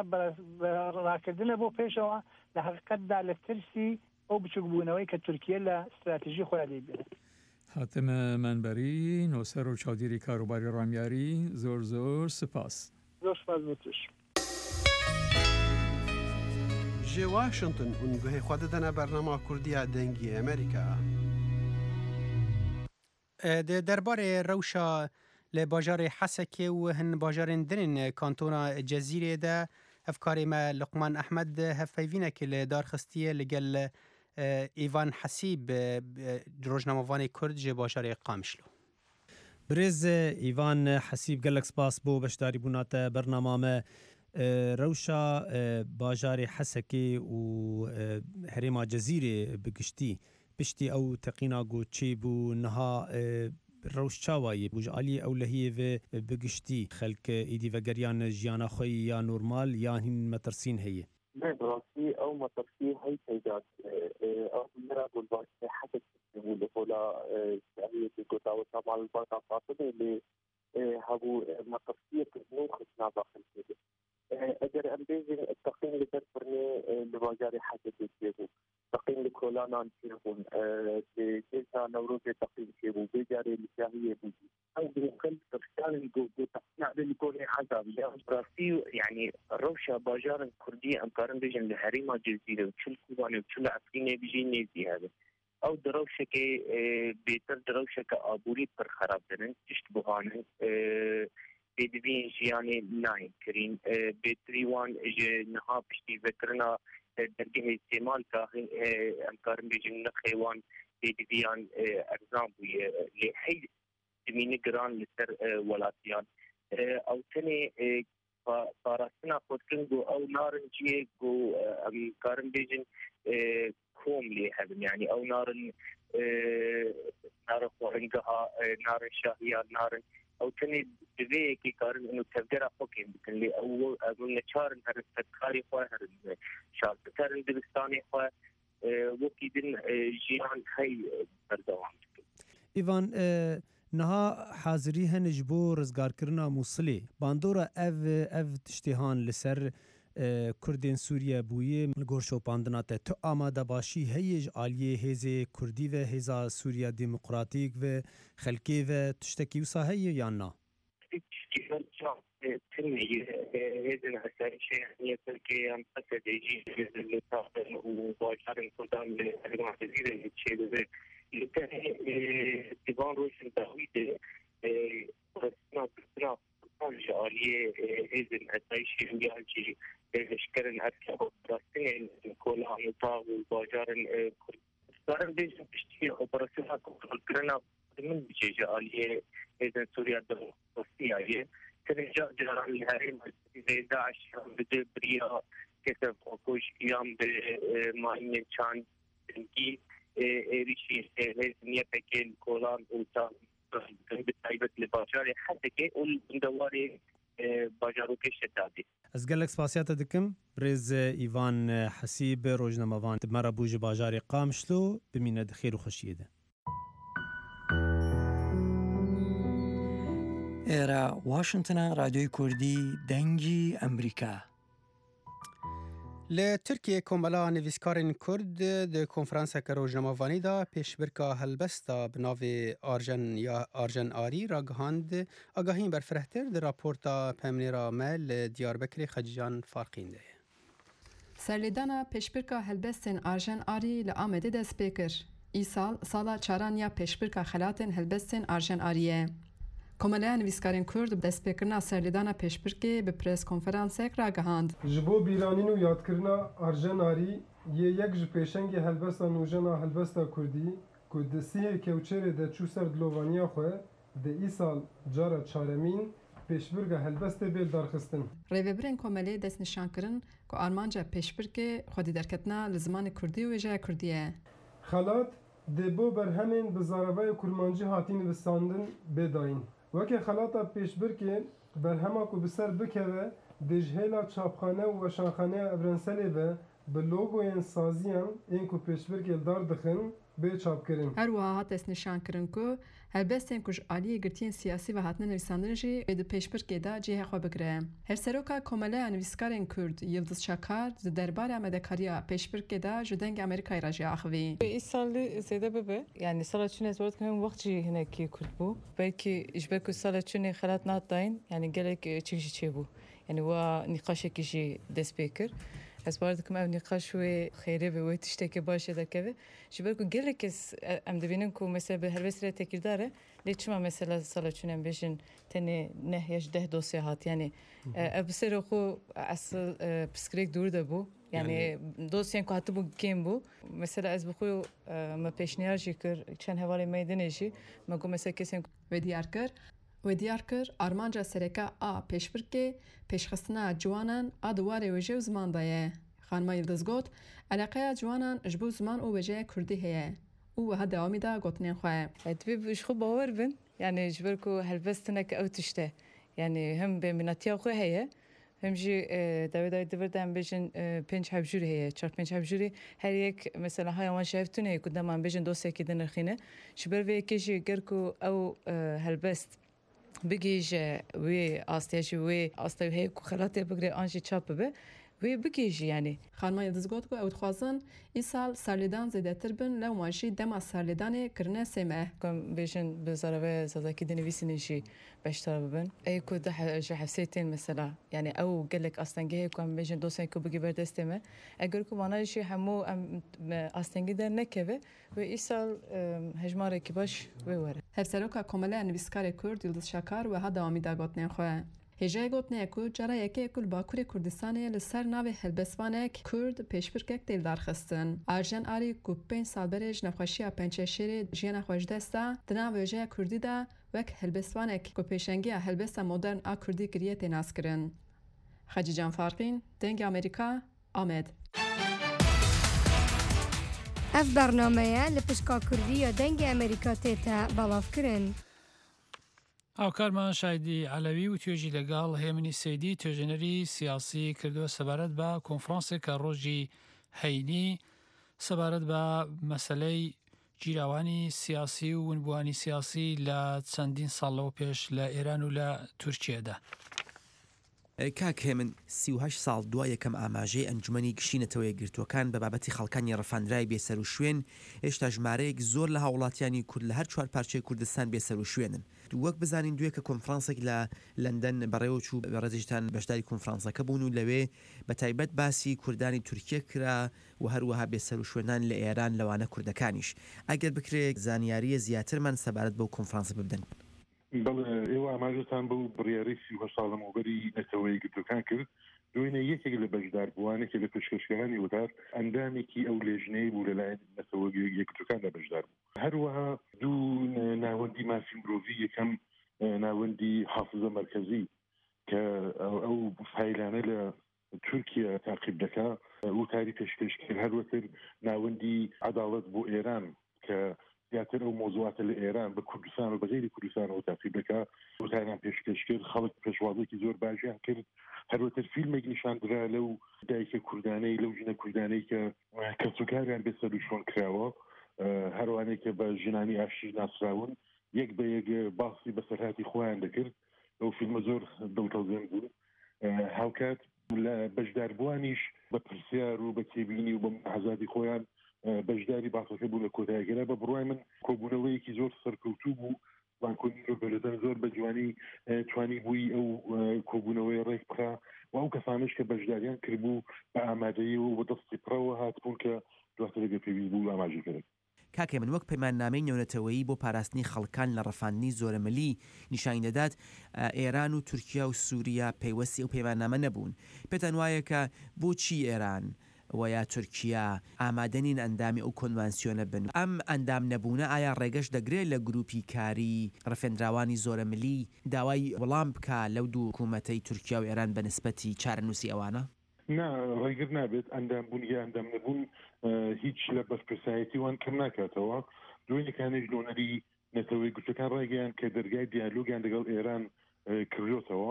ڕاکردنە بۆ پێشەوە لە حقیقەتدا لە ترسی ئەو بچووک بوونەوەی کە تورکیا لە استراتیژی خۆیان دەیبێت هاتمە منبەری نۆسەر و چاودێری کاروباری ڕامیاری زۆر زۆر سپاس زۆر سپاس بۆ توش جێ واشنگتن ئونگوهەی خوا دەدەنە بەرنامە کوردیە دەنگی ئەمریکا دەربارەی ڕەوشە لە باژارێ حەسەکێ و هەن باژارên dinên kantona Cezîrê de hevkarê me Luqman Ehmed hevpeyvînekê li darxistiye li gel Îvan Hesîb rojnamevanê Kurd ji bajarê Qamişlo. Birêz Îvan Hesîb gelek spas bo beşdarî bûna te bernama me rewşa bajarê Hesekê û herêma Cezîrê bi giştî piştî ew teqîna goçê bû niha rewş çawayê bû ji aliyê ewlehiyê ve bi giştî xelk êdî vegeriyan jiyana xwe ya normal yan hîn metirsîn heye. براسي او مطرسي هي سيدات او ميرا بالباس حدث يقول هلا هي كوتا وتمال البركة فاطمة اللي هبو مقصية نوخ نابخ الكده اگر امبیزی تقیم لبرفرنی لواجاری حدد دیگو تقیم لکولانا نتیجون دیتا نوروز تقیم کیبو بیجاری لشاهیه بودی او بمخل ترشان جو تقنع لكوني عذاب براسي يعني روشة باجار كردية امكارن بيجن لحريمة جزيرة وشل كوباني وشل عفريني بيجي نيزي هذا او دروشة كي بيتر دروشة كابوري پر خراب دنن تشتبهانن بدبين يعني ناين كرين بتريوان نها بشتي ذكرنا درجه استعمال كاهن امكارن بيجن نخيوان بدبيان اجزام لحي من جران لسر ولاتيان او تني فارسنا خودكنجو او نارنجيه جو امكارن بيجن كوم لي هذا يعني او نارن خورنجها نارن شاهية نارن او تني بذي كي كارن انه تفجر حكم اللي او من شارن هر التكاري خو هر شار كارن دبستاني خو وكيدن جيان هي بردوام ایوان نها حاضری هنج بو رزگارکرنا موصلی باندورا اف تشتیهان لسر کردین سوریه بویه گورشو پاندنات تو آماده باشی هیج آلیه هیزه کردی و هیزا سوریه دموکراتیک و خلکی و تشتکی و ساهی یا نه؟ تنمية هذا الأساس هي تركيا مستدعي للتعاون وباشر السلطان للمعتزلة الشيء اللي كان تبان روش التعويض رسمنا آلية هذا الأساس اللي يجي شكرا أكثر راسين كل عمطاء وباشر الكرد صار بيجي بشتي أوبراسيونات كلنا من بيجي آلية هذا سوريا الدولية ترجع جرى الهرم زي داعش بدأ بريا كتب وكوش قيام بمعين كان تنكي ريشي هزنية بكين كولان وتا بتعيبت لباجاري حتى كي أول دواري باجارو كشتادي از گلک سپاسیات دکم برز ایوان حسیب روزنامه‌وان مرا بوج باجاری قامشلو بمینه خیر و خوشیه ده ئێرە واشنگتنە رادیۆی کوردی دەنگی ئەمریکا. لی ترکیه کۆمەلا نویسکارên کورد د کۆنفرانسێکە ڕۆژنامەوانî دا پێشبرکە هەلبەستا bi navê Arjen Arî ragihand agahîn berfirehtir di raporta Pemnêra me li Diyarbekirê Xeciyan Farqîn de ye. Serlêdana pêşbirka helbestên Arjen Arî li Amedê dest pê kir. Îsal sala çaran ya pêşbirka xelatên helbestên Arjen Arî ye. Komeleya nivîskarên Kurd destpêkirina serlêdana pêşbirkê bi preskonferansek ragihand. Ji bo bîranîn û yadkirina Arjen Arî yê yek ji pêşengê helbesta nûjena helbesta Kurdî ku di sihê kewçerê de çû ser dilovaniya xwe di îsal cara çaremîn pêşbirka helbestê bêl darxistin. Rêvebirên komeleyê dest nîşan kirin ku armanca pêşbirkê xwedî derketina li zimanê Kurdî û wêjeya Kurdî ye. Xelat dê bo berhemên bi zarevaya kurmancî hatî nivîsandin bêdayîn. Wekî xelata pêşbirkê berhema ku bi ser bikeve dê ji hêla çapxane û weşanxaneya Evrenselê ve bi logoyên saziyan ên ku pêşbirkê dar dixin bê çapkirin. Her wiha hat destnîşan kirin ku helbestên ku ji aliyê girtiyên siyasî ve hatine nivîsandin jî ê di pêşbirkê de cihê xwe bigire. Hevseroka Komeleya Nivîskarên Kurd Yıldız Çakar di derbarê amedekariya pêşbirkê de ji dengê Amerîkayê re jî axivî. İsalî zêde bibe. Yani sala çûnê ez werit hemû wext jî hinekî Kurd bû. Belkî ji ber ku sala çûnê xelat natdayîn yani gelek çî jî çêbû. Yani wa nîqaşekî jî dest pê kir. Ez bar dikim ev nîqaş wê xêrê ve wê tiştekê baş e dekeve. Ji ber ku gelek kes em dibînin ku mesela bi helbestê tekîrdar e lê çima mesela sala çûnê em bêjin tenê neh ya ji 10 dosya hat yani ev bi serê xwe asıl piskirêk dûr de bû. Yani dosyên ku hatibû kêm bû. Mesela ez bi xwe me pêşniyar jî kir çend hevalê meydinê jî me got mesela kesên wê diyar kir. Wê diyar kir armanca sereka a pêşbirkê pêşxistina ciwanan a diwarê wêje û ziman da ye. Xanima Yıldız got eleqeya ciwanan ji bo ziman û wêjeya Kurdî heye û wiha dewamî da gotinên xwe. Divê ji xwe bawer bin yani ji ber ku helbestinek ew tişte yani hem bêmînatiya xwe heye همجی دوای دبردم بیشن پنج حبجوری هی چهار پنج حبجوری هر یک مثلا های آن شافتونه کدام من بیشن دوستی که دنرخینه شبر وی کشی گرکو او هلبست بگیج وی آستیش وی آستی هی خلاته بگره آنچه چاپ به وی بگیج یعنی خانم یدزگوت کو اوت خوازن ای سال سرلیدان زیده تربن لو ماشی دما سرلیدان کرنه سمه کم بیشن بزرگه زداکی دنیویسینشی باشتر ببن ای کود حسیتین مثلا یعنی او قالك اصلا جه کم بیشن دوستی کو بگی بردستمه اگر کو مانایشی همو اصلا در نکوه و ای سال هجماره کی باش وی وره هفسروکا کاملا نویسکار کرد یلدز شکار و هدا امیدا گوتنین خواه هجای گوتنه کو جرا یکی کل باکور کردستانه لسر ناو هلبسوانک کرد پیشبرکک دیل دارخستن آرژن آری کو 5 سال برج نخوشی پنچه شیر جیان خوش دستا دنا وجه کردی دا وک هلبسوانک کو پیشنگی هلبس مدرن آ کردی گریه تناس کرن خجی جان فارقین دنگ امریکا آمد اف برنامه لپشکا کردی دنگ امریکا تیتا بالاف کرن هاوکارمان شایدی علوی و توێژی لەگەڵ هێمنی سەیدی توێژێنەری سیاسی کردووە سەبارەت بە کۆنفرانسێک کە ڕۆژی هەینی سەبارەت بە مەسەلەی گیراوانی سیاسی و ونبوانی سیاسی لە چەندین ساڵەوە پێش لە ئێران و لە تورکیەدا. کاک هێمن 38 ساڵ دوای یەکەم ئاماژەی ئەنجومەنی گشتینەتەوە یەکگرتوەکان بە بابەتی خەڵکانی ڕەفاندرای بێسەر و شوێن هێشتا ژمارەیەک زۆر لە هاوڵاتیانی کورد لە هەر چوار پارچەی کوردستان بێسەر و شوێنن. وەک بزانین دوێ کە کۆنفرانسێک لە لەندەن بەڕێوە چوو بەڕێزیشتان بەشداری کۆنفرانسەکە بوون و لەوێ بە تایبەت باسی کوردانی تورکیە کرا و هەروەها بێسەر و شوێنان لە ئێران لەوانە کوردەکانیش. ئەگەر بکرێت زانیاریە زیاترمان سەبارەت بەو کۆنفرانسە ببدەن. ئێوە ئاماژتان بەو بڕیاری 38 ساڵەمەوبەری نەتەوەی گرتوەکان کرد دوێنێ یەکێک لە بەشداربووانێکی لە پێشکەشەکانی وتار ئەندامێکی ئەو لێژنەی بوو لەلایەن نەتەوە یەکگرتوەکان لە بەشدار بوو. هەروەها دوو ناوەندی مافی مرۆڤی یەکەم ناوەندی حافزە مەرکەزی کە ئەو فایلانە لە تورکیا تاقیب دەکا وتاری پێشکەش کرد. هەروەتر ناوەندی عەداڵەت بۆ ئێران کە زیاتر ئەو مۆزوعاتە لە ئێران بە کوردستان و بەغیری کوردستانەوە تاقیب دەکا وتاریان پێشکەش کرد. خەڵک پێشوازێکی زۆر باشیان کرد. هەروەتر فیلمێک نیشاندرا لەو دایکە کوردانەی لەو ژنە کوردانەی کە کەسوکاریان بێسەر و شۆن کراوە هەروانەیە کە بە ژنانی ئاشتی ناسراون یەک بە یەک باسی بەسەرهاتی خۆیان دەکرد. ئەو فیلمە زۆر دڵتەزێن بوو. هاوکات لە بەشداربووانیش بە پرسیار و بە تێبینی و بە مەحەزاتی خۆیان بەشداری باسەکە بوو لە کۆتاییگەرە. بە بڕوای من کۆبوونەوەیەکی زۆر سەرکەوتوو بوو. بانکۆنی ڕۆبەلەدەن زۆر بە جوانی توانی بووی ئەو کۆبوونەوەی ڕێک بخا و ئەو کەسانش کە بەشداریان کردبوو بە ئامادەیی و بە دەستی پڕەوە هاتبوون کە دواتر لەگە پێویست بوو ئاماژەکەرێت. کاکێ من وەک پەیماننامەی نێونەتەوەیی بۆ پاراستنی خەڵکان لە ڕەفاندنی زۆرەمەلی نیشانی دەدات ئێران و تورکیا و سووریا پەیوەستی ئەو پەیماننامە نەبوون. پێتان وایە کە بۆچی ئێران و یا تورکیا ئامادەنین ئەندامی ئەو کۆنوانسیۆنە بن؟ ئەم ئەندام نەبوونە ئایا ڕێگەش دەگرێت لە گروپی کاری ڕەفێنراوانی زۆرەمەلی داوای وەڵام بکە لەو دوو حکوومەتەی تورکیا و ئێران بەنسبەتی چارەنووسی ئەوانە؟ نا ڕێگر نابێت ئەندام بوون یا ئەندام نەبوون هیچ لە بەرپرسایەتی وان کەم ناکاتەوە. دوێنێکانێک لۆنەری نەتەوەی گوتەکان ڕێگەیان کە دەرگای دیالۆگیان لەگەڵ ئێران کردوتەوە.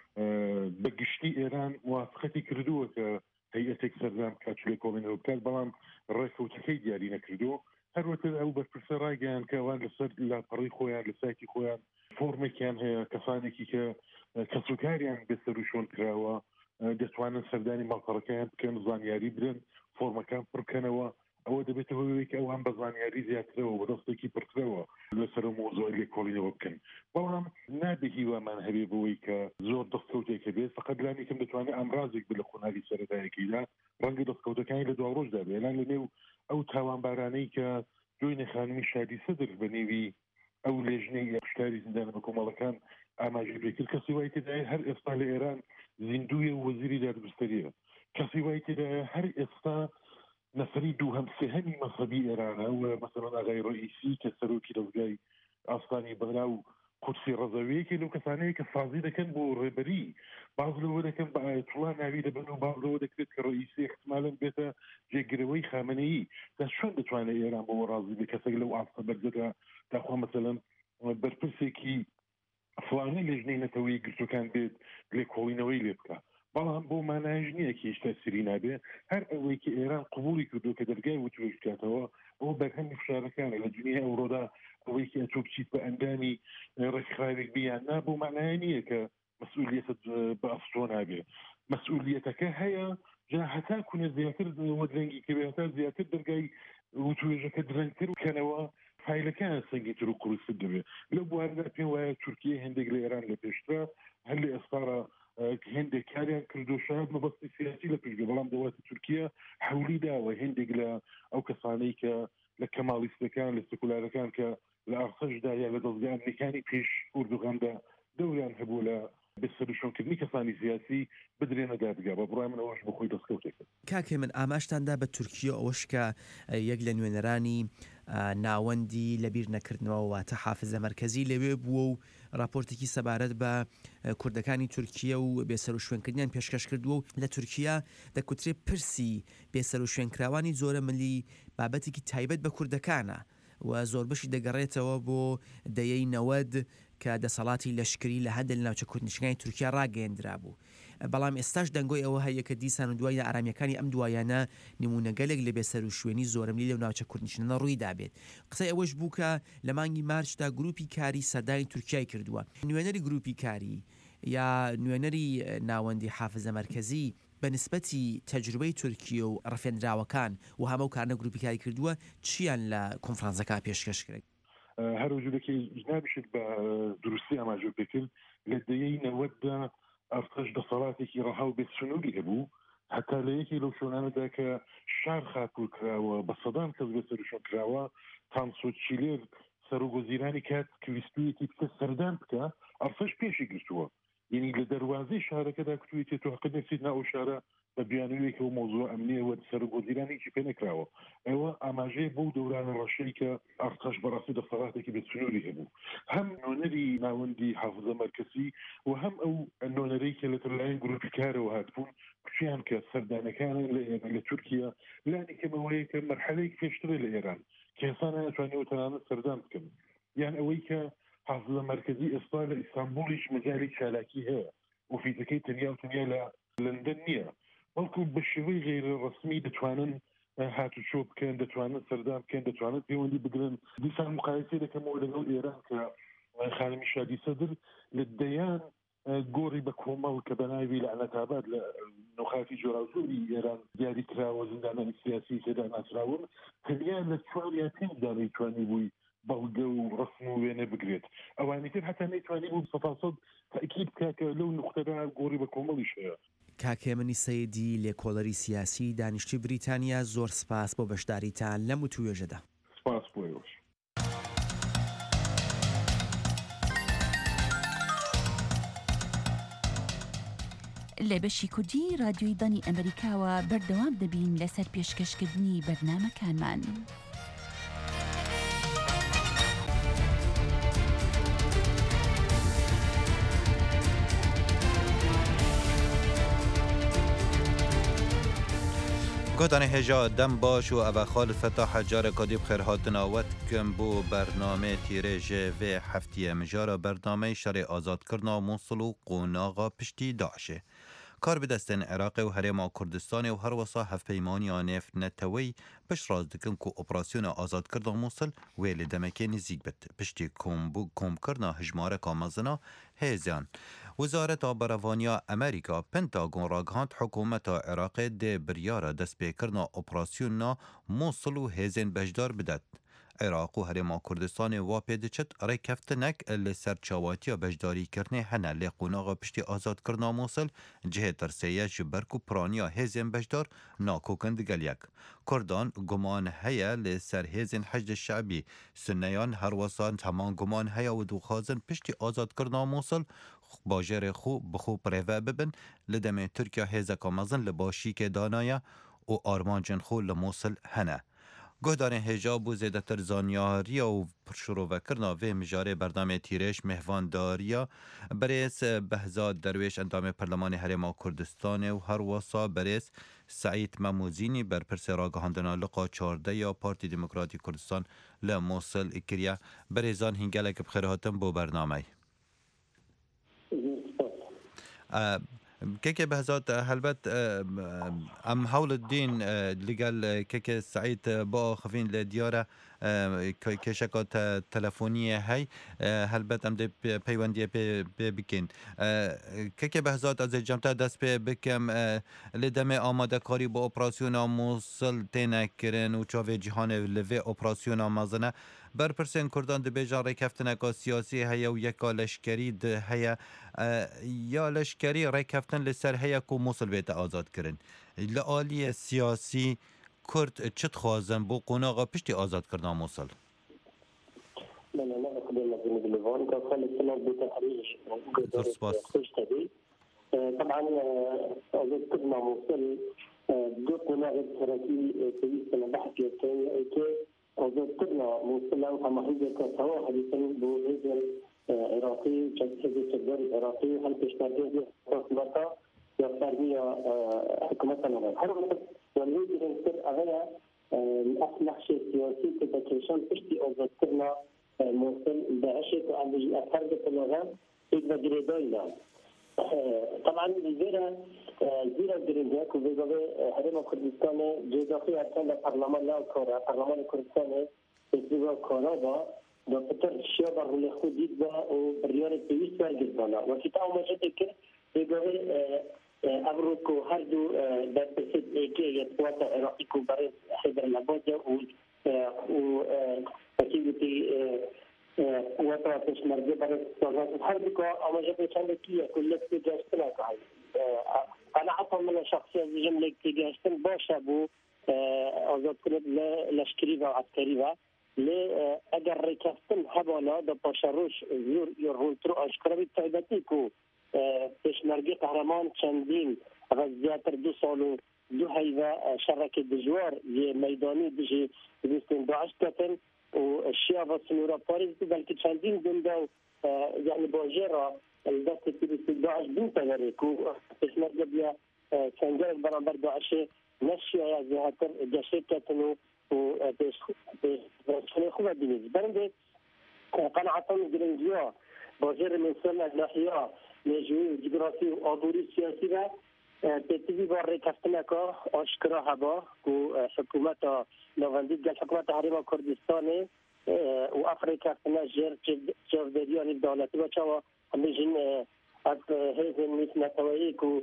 بە گشتی ئێران موافقەتی کردووە کە هەیئەتێک سەردان کاتولێک کۆمێنەوە بکات بەڵام ڕێکەوتەکەی دیاری نەکردو. هەروەتر ئەو بەرپرسە ڕاگەیان کە ئەوان لەسەر لاپەڕی خۆیان لە ساکی خۆیان فۆرمێکیان هەیە کەسانێکی کە کەسوکاریان بێسەر و شۆن کراوە دەتوانن سەردانی ماڵپەڕەکەیان بکەن زانیاری بدەن فۆرمەکان پڕکەنەوە. ئەوە دەبێتەوە وەیەکە ئەوان بە زانیاری زیاترەوە بە دەستێکی پڕکرەوە لەسەر مۆزۆی لێکۆڵینەوە بکەن. بەڵام نابێ هیوامان هەبێ بەوەی کە زۆر دەستکەوتێکە بێت فقط لانێکم دەتوانێت ئەمرازێک بە لە خۆناوی سەرەتایەکەیدا ڕەنگە دەستکەوتەکانی لە دوا ڕۆژدا بێ لان لە نێو ئەو تاوانبارانەی کە دوێنێ خانمی شادی سەدر بە نێوی ئەو لێژنەی قشتاری زیندانە بە کۆمەڵەکان ئاماژەی پێکرد. کەسی وای تێدایە هەر ئێستا لە ئێران زیندوویە و وەزیری دادگستریە. کەسی وای تێدایە هەر ئێستا نەفری دووهەم سێهەمی مەسەبی ئێرانە و مەسەڵەن ئاغای ڕئیسی کە سەرۆکی دەزگای ئاستانی بەغرا و قودسی ڕەزەویەکی لەو کەسانەیە کە سازی دەکەن بۆ ڕێبەری باز لەوە دەکەن بە ئایەتوڵا ناوی دەبن و باز لەوە دەکرێت کە ڕئیسی احتمالاً بێتە جێگرەوەی خامنەیی. دا چۆن دەتوانێت ئێران بۆ ڕازی بێ کەسێک لەو ئاستە بەردەدا داخوا مەسەڵەن بەرپرسێکی فڵانە لێژنەی نەتەوەی گرتوەکان بێت لێکۆڵینەوەی لێ بکە. بەڵام هیچ تاثیری نابێ هەر ئەوەی کە ئێران قبولی کردو کە دەرگای وتوێژ بکاتەوە ئەو بەرهەمی فشارەکانە لە دنیا ئەوڕۆدا ئەوەی کە تۆ بچیت بە ئەندامی ڕێکخراوێک بیان نا بۆ معنای نییە کە مەسئولیەتت بە ئەفسۆ نابێ مەسئولیەتەکە هەیە جا هەتا کونە زیاتر وەدرەنگی کە هەتا زیاتر دەرگای وتوێژەکە درەنگتر بکەنەوە فایلەکان سەنگیتر و قورستر دەبێت لەو بواردا پێم وایە تورکیە هەندێک لە ئێران لە پێشترا هەر لە ئێستاڕە هەندێک کاریان کردو شاید مەبەستی سیاسی لە پێشگە بەڵام دەوڵەتی تورکیە حولی داوە هەندێک لە ئەو کەسانەی کە لە کەماڵیستەکان لە سکولارەکان کە لە ئارسەشدا یا لە دەستگای ئەمریکانی پێش ئوردوغاندا دەوریان هەبوو لە بەسەرشۆنکردنی کەسانی سیاسی بدرێنە دادگا بە بڕای من ئەوەش بخۆی دەستکەوتێکە کاکێ من ئاماشتاندا بە تورکیە ئەوەش کە یەک لە نوێنەرانی ناوەندی لەبیر نەکردنەوە واتە حافزە مەرکەزی لەوێ بووە و راپۆرتێکی سەبارەت بە کوردەکانی تورکیە و بێسەر و شوێنکردنیان پێشکەش کردووە و لە تورکیا دەکوترێ پرسی بێسەر و شوێنکراوانی زۆرە ملی بابەتێکی تایبەت بە کوردەکانە و زۆر بەشی دەگەڕێتەوە بۆ دەیەی نەوەد کە دەسەڵاتی لەشکری لە هەندێک لە ناوچە کوردنشەکانی تورکیا ڕاگەیەندرا بوو بەڵام ئێستاش دەنگۆی ئەوە هەیە کە دیسان و دوای ئارامیەکانی ئەم دوایانە نمونەگەلێک لە بێسەر و شوێنی زۆرەملی لەو ناوچە کوردنشانە ڕووی دابێت قسەی ئەوەش بوو کە لە مانگی مارچدا گروپی کاری سەردانی تورکیای کردووە نوێنەری گروپی کاری یا نوێنەری ناوەندی حافزە مەرکەزی بەنسبەتی تەجروبەی تورکیە و ڕەفێنراوەکان و هەمە و کارنە گروپی کاری کردووە چیان لە کۆنفرانسەکە پێشکەش کرد هەروجودەکەی نابشت بە دروستی ئاماژۆ پێکرد لە دەیەی نەوەددا ئەفتەش دەسەڵاتێکی ڕەهاو بێت سنووری هەبوو هەتا لە یەکی لەو شوێنانەدا کە شار خاپور کراوە بە سەدان کەس بێسەرشۆن کراوە تانسۆ چیلێر سەرۆگۆزیرانی کات کویستویەتی بکە سەردان بکە ئەفتەش پێشی گرتووە یعنی لە دەواازەی شارەکەدا کتوێتی تۆ حقت نەفسیت ناو شارە بە بیانوێکەوە مۆزوع ئەمنیەوە سەرۆگۆزیرانێکی پێ نەکراوە ئەوە ئاماژەیە بۆ دەورانە ڕەشەی کە ئەفتەش بەڕاستی دەسەڵاتێکی بێت سنووری هەبوو هەم نۆنەری ناوەندی حافزە مەرکەزی و هەم ئەو نۆنەرەی کە لەترلایەن گروپی کارەوە هاتبوون کوچیان کە سەردانەکانە لە تورکیا لانی کەمەوەیە کە مەرحەلەیەک پێشترە لە ئێران کێسان ناتوانێت تەنانەت سەردان بکەن یان ئەوەی کە حافزە مەرکەزی ئێستا لە ئیستانبوڵیش مەجای چالاکی هەیە وفیتەکەی تەنیا و تەنیا لە لەندەن نییە بەڵکو بە شێوەی غێرە ڕسمی دەتوانن هاتوچۆ بکەن دەتوانن سەردان بکەن دەتوانن پەیوەندی بگرن دیسان مقایسەی دەکەمەوە لەگەڵ ئێران کە خانمی شادی سەدر لە دەیان گۆڕی بە کۆمەڵ کە بەناوی لە ئەنەتاباد لە نۆخاتی جۆراوزۆری ئێران دیاری کراوە زیندانانی سیاسی تێدا ناسراون تەنیا لە 4 یا 5 دانەی توانی بووی بەڵگە و ڕسم و وێنە بگرێت ئەوانی تر هەتا نەیتوانی بوو 100% تاکید بکە کە لەو نقطەدا گۆڕی بە کۆمەڵیش هەیە کاکێمنی سەیدی لێکۆڵەری سیاسی دانیشتوی بریتانیا زۆر سپاس بۆ بەشداریتان لەم وتوێژەدا سپاس بۆیەوەش لە بەشی کوردی رادیۆی دانی ئەمریکاوە بەردەوام دەبین لەسەر پێشکەشکردنی بەرنامەکانمان. گۆدانی هێژا دەم باش و ئەبە خالد فتاح جارێکا بخێر هاتناوەت کەم بۆ بەرنامە تیرێژێ vê هەفتیە مژارە بەرنامەی شەڕێ ئازادکردنا مووسڵ و قۆناغا پشتی داعشێ کار بدەستێن عێراقی و هەرێما کوردستانی و هەروەسا هەفپەیمانیان نێفتنەتەوەی پشت ڕاست دکن و ئۆپراسیۆنە ئازادکردنا مووسڵ وێ لە دەمەکێ نزیک بێت پشتی کۆمکردنا هژمارەکا مەزنا هێزیان وزارەتا بەرەڤانیا ئەمریکا پنتاگۆن ڕاگەهاند حکوومەتا عێراقی دێ بریارە دەستپێکردنا ئۆپراسیۆنە مووسڵ و هێزên بەشدار بدات عێراق و هەرێما کوردستانی وا پێ دەچێت ڕێککەفتنێک لە سەرچاواتیە بەشداریکردنê hene lê qonaxa piştî azadkirina Mosul cihê tirsêya ji ber ku piraniya hêzên beşdar nakokin digel yek. Kurdan guman heye lê ser hêzên Hecd Şeibî Sunneyan herwesan heman guman heye û dixwazin piştî azadkirina Mosul bajarê xwe bi xwe pirêve bibin li demê Tirkiya hêzeka mezin li başîkê danaya û armancên xwe li Mosul hene. گهدارên hêja bû zêdetir zanyariya û şirovekirina vê mijarê berdamê tîrêj mehvandariya berêz Behzad Derwêş endamê Perlemanê Herêma Kurdistanê û herwasa berêz Seîd Memûzînî berpirsê ragihandina liqa çardeya Partî Demokratîk Kurdistan li Mosul kiriye. Berêzan hîngelek bi xêr hatin bo bernameyê. كيكي بهزات هلبت ام حول الدين لقال كيكي سعيد بو خفين لديارة كشكات تلفونية هاي هلبت ام دي بيواندية بكين كيكي بهزات از جمتا دست بكم لدم آماده کاری با اپراسیون موصل تینا کرن و چاوه جهان لوی اپراسیون مازنه برپرسین کردان دبیجان ریکفتنک سیاسی هیا و یکا لشکری ده هیا یا لشکری ریکفتن لسر هیا کو موصل بیت آزاد کرن لآلی سیاسی کرد چت خوازن بو قناغا پشتی آزاد کردن موصل طبعا أوجد كلمة موصل دو قناغ تركي تيسنا بحث يتين ايكي أوجد كلمة موصل أو حمحيزة كسوا حديثا بوهيزر عراقي هذا الشجار العراقي هل تشتاكيه حكومتا يفترمية حكومتا هل والهيزر انتر أغيا الأصلح شيء سياسي كتاكيشان تشتي أوجد كلمة موصل داعشة وعندي أفرد كلغان إذا جريداينا طبعا زيرا جرينجاك وبيجابي هرم كردستان جداخي أركان البرلمان لا كورا برلمان كردستان يسوع كورابا دكتور الشياب الرولي خديد با وبريار التويس وارجزانا وكتاو ما جتك بيجابي أبروكو هردو دربسد إيكي يتواتا عراقيكو بريد حيدر العبادة و فكيبتي وطا تشمرجي برد صغات الحربكو أما جبه چندكية كلك تجاشتنا كهي أنا عطا من شخصية جملك تجاشتن باشا بو أزاد كنت لشكريبا وعسكريبا لأجر ريكاستن حبالا دا باشا روش زور يرهول ترو أشكربي تعبتيكو تشمرجي قهرمان چندين غزياتر 2 سالو 2 هيفا شركة دجوار ميداني بجي بيستن داعش كتن والشيعة والسنورة باريس بلكي تشاندين دندا يعني بوجيرا الدست في داعش بنت غريك واسمر قبل كان برامبر داعش نشيا يا زهاتر جاشيتا تنو وشنو خوبا بينيز برندي قناعتهم جرنجيا بوجيرا من سنة الناحية نجوي جغرافي وعبوري سياسي تتوی بار رکفتنکا آشکرا هوا و حکومت نواندید گل حکومت حریم کردستان و افریقا کفتنا جر جوردیانی دولتی و چوا همیجین از هیزن نیس نتوایی که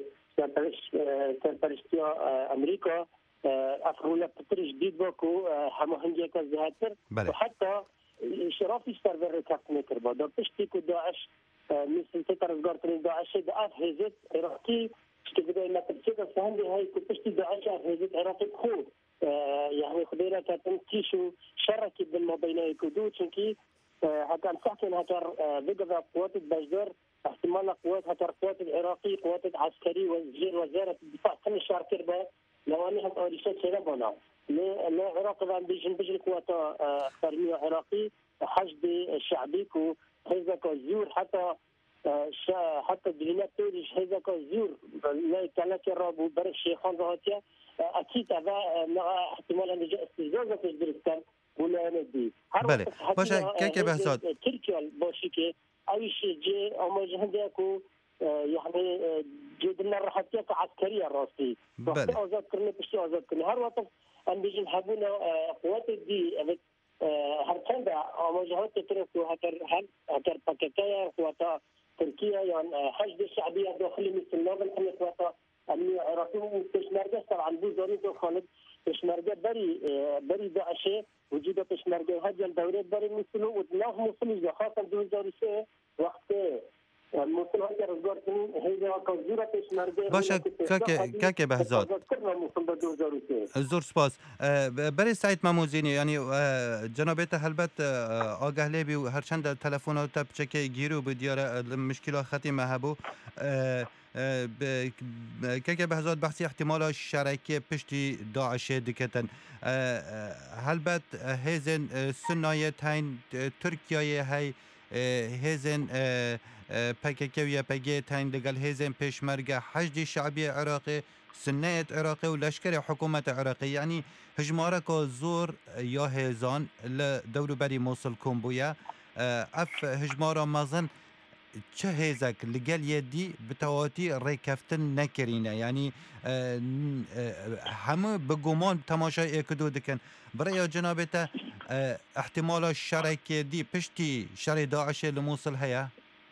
سرپرشتی امریکا افرولا پترش دید با که همه هنگی که زهاتر و حتی شرافی سرور رکفتنه کرد دا پشتی که داعش مثل تترزگارتنی داعش دا اف هیزت عراقی كده ما تبصير فهندي هاي كتشتي دعشة في عراقي خو يعني خبيرة كتنتيشو شركة بالمبينات كدو شنكي هكذا ساكن هكذا بقى قوات البجدر احتمال قوات هكذا قوات العراقي قوات العسكري وزارة الدفاع كل الشهر كربا لو أنا هكذا أوريشات سيرابونا لا عراق عم بيجي قوات فرمية عراقي حشد الشعبي كو هذا كزور حتى الدينات توريش هذا كزور لا يتعلق الرابو برش شيخان ذاتيا أكيد هذا احتمال أن يجي استجازة في البرستان ولا ندي. بله. باشه كيف بحثات؟ تركيا باشيكي أي شيء جي أو ما جهنديكو يعني جدنا راحتيا كعسكرية راسي. بله. أزاد كرني بشي أزاد كرني هر وقت أن بيجي نحبونا قوات دي هركندا أو ما جهات تركوا هتر باكيتايا قوات تركيا يعني حشد الشعبية داخل مثل النظام الحمية قوات أمنية عراقية وتشمرجة طبعا بوزاري دو خالد تشمرجة بري داعشة وجود تشمرجة هذه الدورات بري مثله ودناه مثله خاصة 2003 وقت مثل هذه رجعتني هي كزورة تشمرجة باشه كاكي بهزاد زور سپاس برای سعید مموزینی یعنی جنابیت هلبت آگه لیبی و هرچند تلفونات بچکه گیرو بدیاره مشکلات خطی مهبو که بهزاد بحثی احتمال شرکی پشتی داعش دکتن هلبت هزن سنایت هین ترکیه های هزن پککویه پگیت هین دگل هزن پیشمرگه حشد شعبی عراقی سنة عراقي ولشكر حكومة عراقي يعني هجمارك زور يا هزان لدور بري موصل كومبويا اف هجمارا مازن چه هێزێک لەگەل یەدی بتەواتی ڕێکەفتن نەکردینە ینی هەموو بگومان تەماشای ئێکدۆ دکەن بڕێیا جنابێتە احتیمالە شەڕێکێدی پشتی شەڕی داعشێ لە مووسڵ هەیە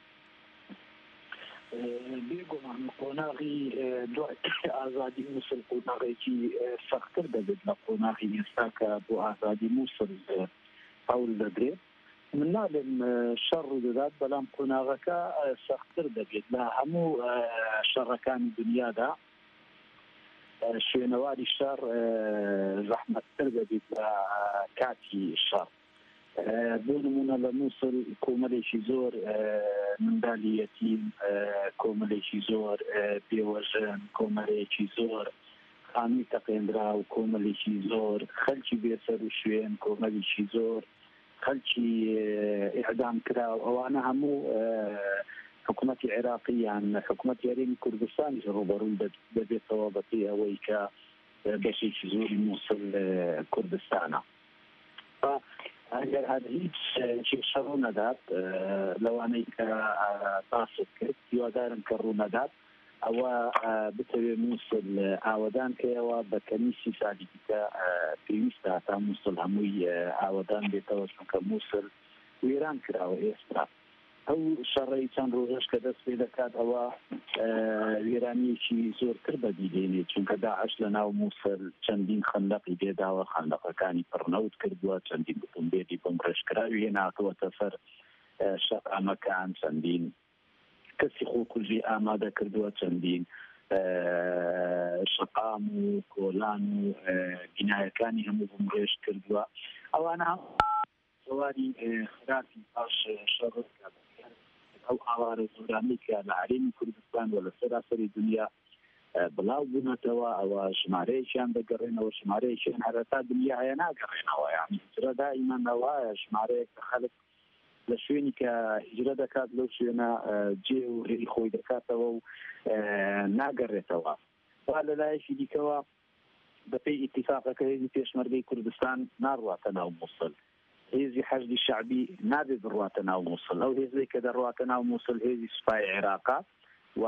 بێگومان قۆناغی دوای ئازادی مووسڵ قۆناغێکی سەختتر دەبێت لە قۆناغی ئێستا کە بۆ ئازادی مووسڵ هەوڵ دەدرێت من نادەم شەڕ ڕوودەدات بەڵام قۆناغەکە سەختتر دەبێت لە هەموو شەڕەکانی دنیادا شوێنەواری شەڕ زەحمەتتر دەبێت لە کاتی شەڕ بۆ نمونە لە مووسڵ کۆمەلێکی زۆر منداڵی یەتیم کۆمەلێکی زۆر بێوەژن کۆمەلێکی زۆر خامی تەقێنرا و کۆمەلێکی زۆر خەلکی بێسەر و شوێن کۆمەلێکی زۆر خەلکی ئیعدام کرا و ئەوانە هەموو حکوومەتی عێراقییان حکوومەتی هەرێمی کوردستانیش ڕوبەڕووی دەبێتەوە بەپێی ئەوەی کە بەشێکی زۆری مووسڵ کوردستانە ئەگەر هەر هیچ شەڕ ڕوو نەدات لەوانەی کە باست کرد هیوادارم کە ڕوو نەدات ئەوە بتەوێ مووسڵ ئاوەدان کەیەوە بە کەمی 30 ساڵی دیکە پێویستە تا مووسڵ هەمووی ئاوەدان بێتەوە چونکە مووسڵ وێران کراوە ئێستا ئەو شەڕی چەند ڕۆژەش کە دەست پێ دەکات ئەوە وێرانیەکی زۆرتر بەدیدێنێت چونکە داعش لە ناو مووسڵ چەندین خەندەقی بێداوە خەندەقەکانی پڕنەوت کردووە چەندین بتونبێتی بۆم ڕێژکراوی هێناتەوەتە سەر شەقامەکان چەندین کەسی خۆکوژی ئامادە کردووە چەندین شقام و کۆلان و بینایەکانی هەموو بۆم ڕێژ کردووە ئەوانە سەواری خراپی پاش شەڕ ئەو ئاوارە زۆرانەی کە لە هەرێمی کوردستان و لە سەراسەری دنیا بڵاو بوونەتەوە ئەوە ژمارەیەکیان دەگەڕێنەوە ژمارەیەکیان هەر تا دنیا هەیە ناگەڕێنەوە یانی هیجرە دائیما ئەوایە ژمارەیەک کە خەڵک لە شوێنی کە هیجرە دەکات لەو شوێنە جێ و هێری خۆی دەکاتەوە و ناگەڕێتەوە وا لەلایەکی دیکەوە بەپێی ئیتیفاقەکە هێزی پێشمەرگەی کوردستان ناڕواتە ناو مووسڵ هێزی حەشدی شعبی نابێت بڕواتە ناو مووسڵ ئەو هێزەی کە دەڕواتە ناو مووسڵ هێزی سوپای عێراقا و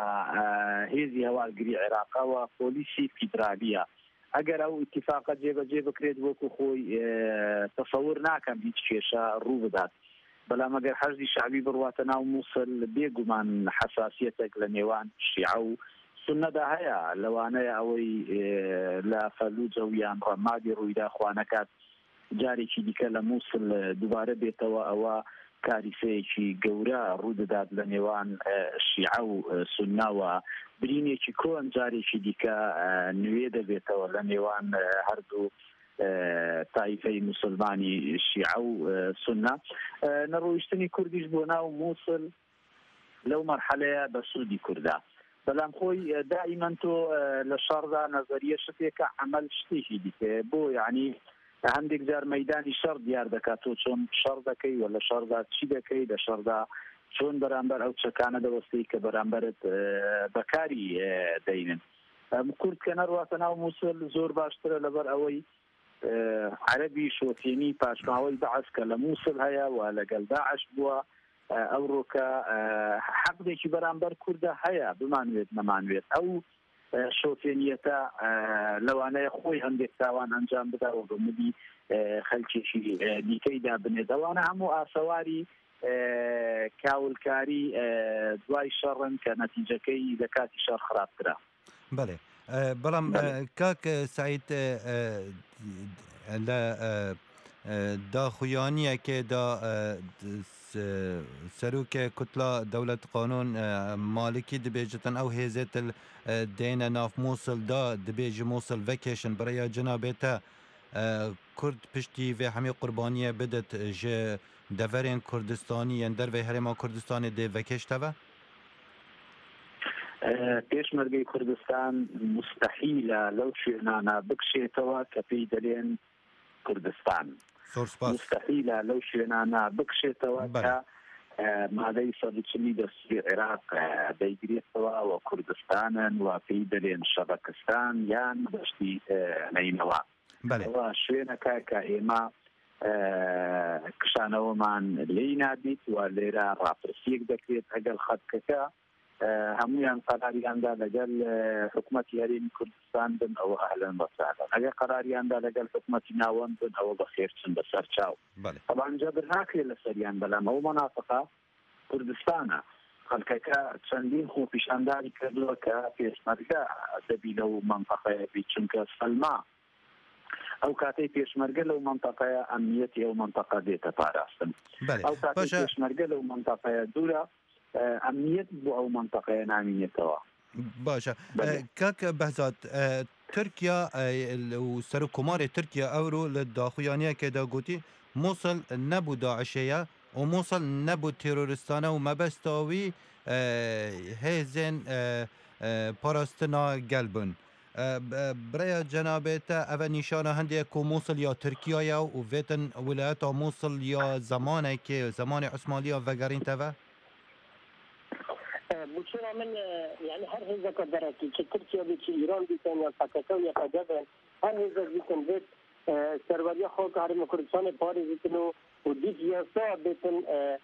هێزی هەوارگری عێراقا و پۆلیسی فیدرالیە ئەگەر ئەو ئیتیفاقە جێبەجێ بکرێت وەکو خۆی تەسەور ناکەم هیچ کێشە ڕوو بدات بەڵام ئەگەر حەشدی شعبی بڕواتە ناو مووسڵ بێگومان حەساسیەتێک لە نێوان شیعە و سنەدا هەیە لەوانەیە ئەوەی لە فەلوجە و یان ڕەمادی ڕوویدا خوانەکات جارێکی دیکە لە مووسڵ دووبارە بێتەوە ئەوە کاریفەیەکی گەورە ڕوودەدات لە نێوان شیعە و سونناوە برینێکی کۆن جارێکی دیکە نوێ دەبێتەوە لە نێوان هەردوو تایفەی موسڵمانی شیعە و سوننا نەڕۆیشتنی کوردیش بۆ ناو مووسڵ لەو مەرحەلەیە بە سوودی کووردا بەڵام خۆی دائیمەن تۆ لە شەڕدا نەزەریە شتێکە عەمەل شتێکی دیکە بۆ یعنی هەندێک جار مەیدانی شەڕ دیار دەکات تۆ چۆن شەڕ دەکەی و لە شەڕدا چی دەکەی لە شەڕدا چۆن بەرامبەر ئەو چەکانە دەوەستەی کە بەرامبەرت بەکاری دەینن کورد کە نەڕواتە ناو مووسڵ زۆر باشترە لەبەر ئەوەی عەرەبی شۆتێنی پاشماوەی بەعەس کە لە مووسڵ هەیە و لەگەڵ داعش بووە ئەوڕۆکە حەقێکی بەرامبەر کووردە هەیە بمانوێت نەمانوێت ئەو شۆفێنیەتە لەوانەیە خۆی هەندێک تاوان ئەنجام بداوە بمدی خەلکێکی دیکەیدا بنێت ئەوانە هەموو ئاسەواری کاولکاری دوای شەڕن کە نەتیجەکەی لە کاتی شەڕ خراپترە بەڵێ بەڵام کاک سعید لە داخویانیەکێدا سەرۆکێ کوتلا دەولەت قانون مالکی دەبێژێتن ئەو هێزێت دێنە ناف مووسڵدا دەبێژی مووسڵ vekêşin birêya cinabête Kurd piştî vê hemî qurbaniye bidit ji deverên Kurdistanî yên dervê Herêma Kurdistanê dê vekêş teve پێشمەرگەی کوردستان مستحیلە لەو شوێنانە بکشێتەوە کە پێی دەڵێن کوردستان مستحیلە لەو شوێنانە بکشێتەوە کە مادەی 140 دەستوری عێراق دەیگرێتەوە و کوردستانن و پێی دەڵێن شەبەکستان یان دەشتی نەینەوە ئەوە شوێنەکە کە ئێمە کشانەوەمان لێی نابیت و لێرە ڕاپرسیەک دەکرێت ئەگەر خەتکەکە هەمویان قەراریاندا لەگەل حکوومەتی هەرێمی کوردستان بن ئەوە ئەهلەن بەسادە ئەگەر قەراریاندا لەگەل حکوومەتی ناوەند بن ئەوە بەخێرچن بەسەر چاو طبعا جەبر ناکرێت لەسەریان بەلام ئەو مەناطقە کوردستانە خەڵکەکە چەندین خۆپیشانداری کردووە کە پێشمەرگە دەبی لەو مەنطقەیە بیت چونکە سەلما ئەو کاتەی پێشمەرگە لەو مەنطقەیە ئەمنیەتی ئەو مەنطقە دێتە پاراستن ئەو کاتەی پێشمەرگە لەو مەنطقەیە دوورە ئەمنیەت بۆ ئەو مەنطقەیە نامینێتەوە. باشە کاک بەهزاد تورکیا و سەرۆکۆماری تورکیا ئەوڕۆ لە داخوایانیەکێدا گوتی مووسڵ نەبوو داعشەیە و مووسڵ نەبوو تێرۆریستانە و مەبەستاوی هێزên پاراستنا gel bûn. برaya cenabê te ev nîşana hindê ku Mosul ya Tirkiyaya û vêtin wilayeta Mosul ya zamanekê zamanê Osmaniya vegerîn teve? بچرا من يعني هر هذا قدرتي تركيا بيجي إيران بيتن يا باكستان يا كذا هر هذا بيتن بيت سروريا خو كارم كردستان باريس بيتنو وديك ياسا بيتن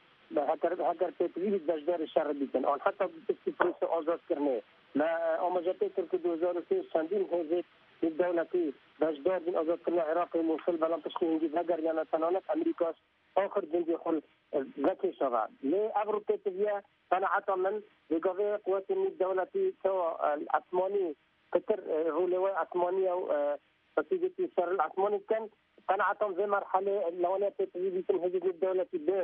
هكر تدريب دجدار الشر بيتن أو حتى بتستفرس آزاد كرنه لا أمجتي تركي 2003 سندين هذا الدولة دجدار بين آزاد كرنه العراق موصل بلان تشكي هنجيب هجر يعني تنانك أمريكا آخر جندي خل ذكي شغال ليه أغرب تبيا قناعة من بقضية قوات الدولة سواء العثماني كتر علماء عثمانية وفتيجة الشر العثماني كان قناعة زي مرحلة لو أنا تبي تنهج الدولة بين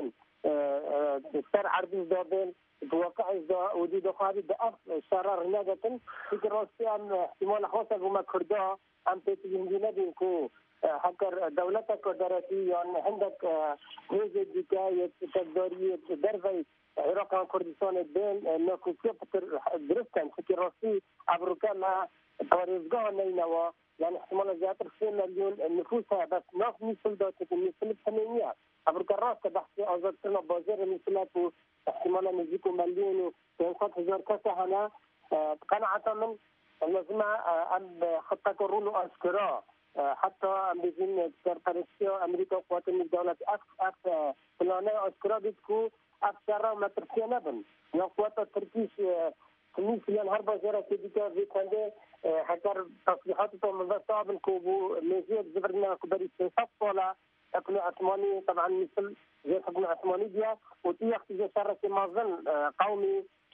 الشر عربي ده بين توقع ده وجود خارج ده شرار نجاة في روسيا احتمال خاصة وما كردها أم تبي هنا بينكو حكر دولتك قدرتي يعني عندك هذه الدكاية تقدرية درجة العراق كردستان بين ناكوسيا درستان في روسي أمريكا مع باريزغان نينوا يعني احتمال زيادة 2 مليون نفوسها بس ناس مثل ذاتك مثل الثمانية أمريكا راسة بحثي أزارتنا بازار مثلات احتمال نزيكو مليون و500,000 كاسة هنا قناعة من لازم أن خطة كورونو أسكرا حتى بيجين تركيا أمريكا قوات الدولة أكثر فلانة أسكرا بتكو أكثر ما تركيا نبن قوات التركيش كمية هربا زرا كذا في كندا حكر تصريحاته من ذا كوبو ميزيد زبرنا كبري سنصف ولا أكل عثماني طبعا مثل زي حكم عثماني ديا وتي اختي شر مازن قومي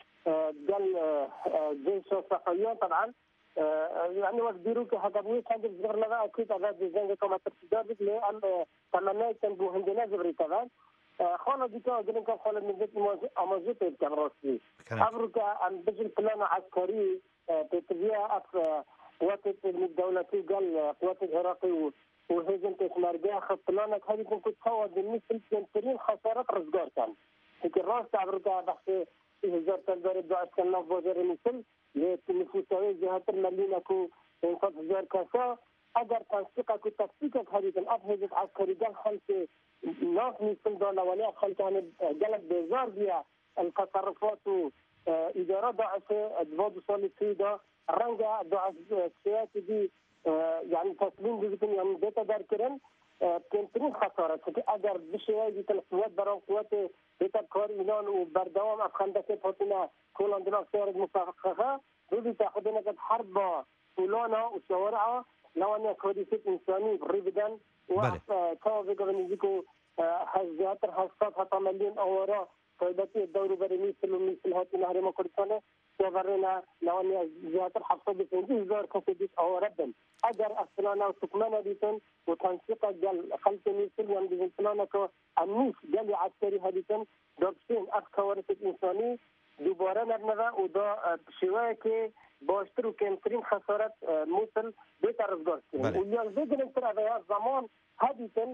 قال جيش صحيان طبعا يعني وقدروا كهجبوي كان زبرنا أكيد هذا زين كما ترتدي ليه أم تمنى تنبو هندنا زبري كمان خانه ديكا قلنا كان خانه من بيت أمازوت الكاميراسي أمريكا أم بجل بلان عسكري تتبيع قوات الدولة قال قوات العراقي وهزم تشمرجع خطلانك هذه كنت تسوى بالنسبة للتنين خسارات رزقار كان لكن راس أمريكا بحث هزار تنبار الدعاء كان نفوزر مثل لتنفوسوي جهات الملينة كو 5,000 كاسة أجر تنسيقك وتكسيكك هذه الأفهزة عسكري قال خلص ناس مثل دولة ولا خلص يعني قلب بزار بيا التصرفات إدارة داعش أدفاد صالح سيدا رنجا داعش سياسي دي يعني تسليم بيكون يعني بيتا دار كرن كنترين خسارة أجر بشيء دي القوات برا قوات بيتا كار إيران وبردوام أفخندك فتنا كل عندنا سير مفخخة دي تأخذنا قد حرب فلانا وشوارع لو أن كوديسة إنساني بريبدان وكاو بيجوا حزات حصات حتى مليون أورا فائدتي الدور بري مثل هاتي نهر ما كردستان وبرنا لو أن زيادة حصة بسنجي زار كسبت أورا دم أجر أصلنا وسكمنا بيتن وتنسيق جل خلت مثل يوم بيتنا كو الناس جل عسكري هديتن دبسين أكثر إنساني دوباره نرنوا ودا شوية باشترو كمترين خسارات موصل بيترزقار واليوم زين ترى في الزمان هديتن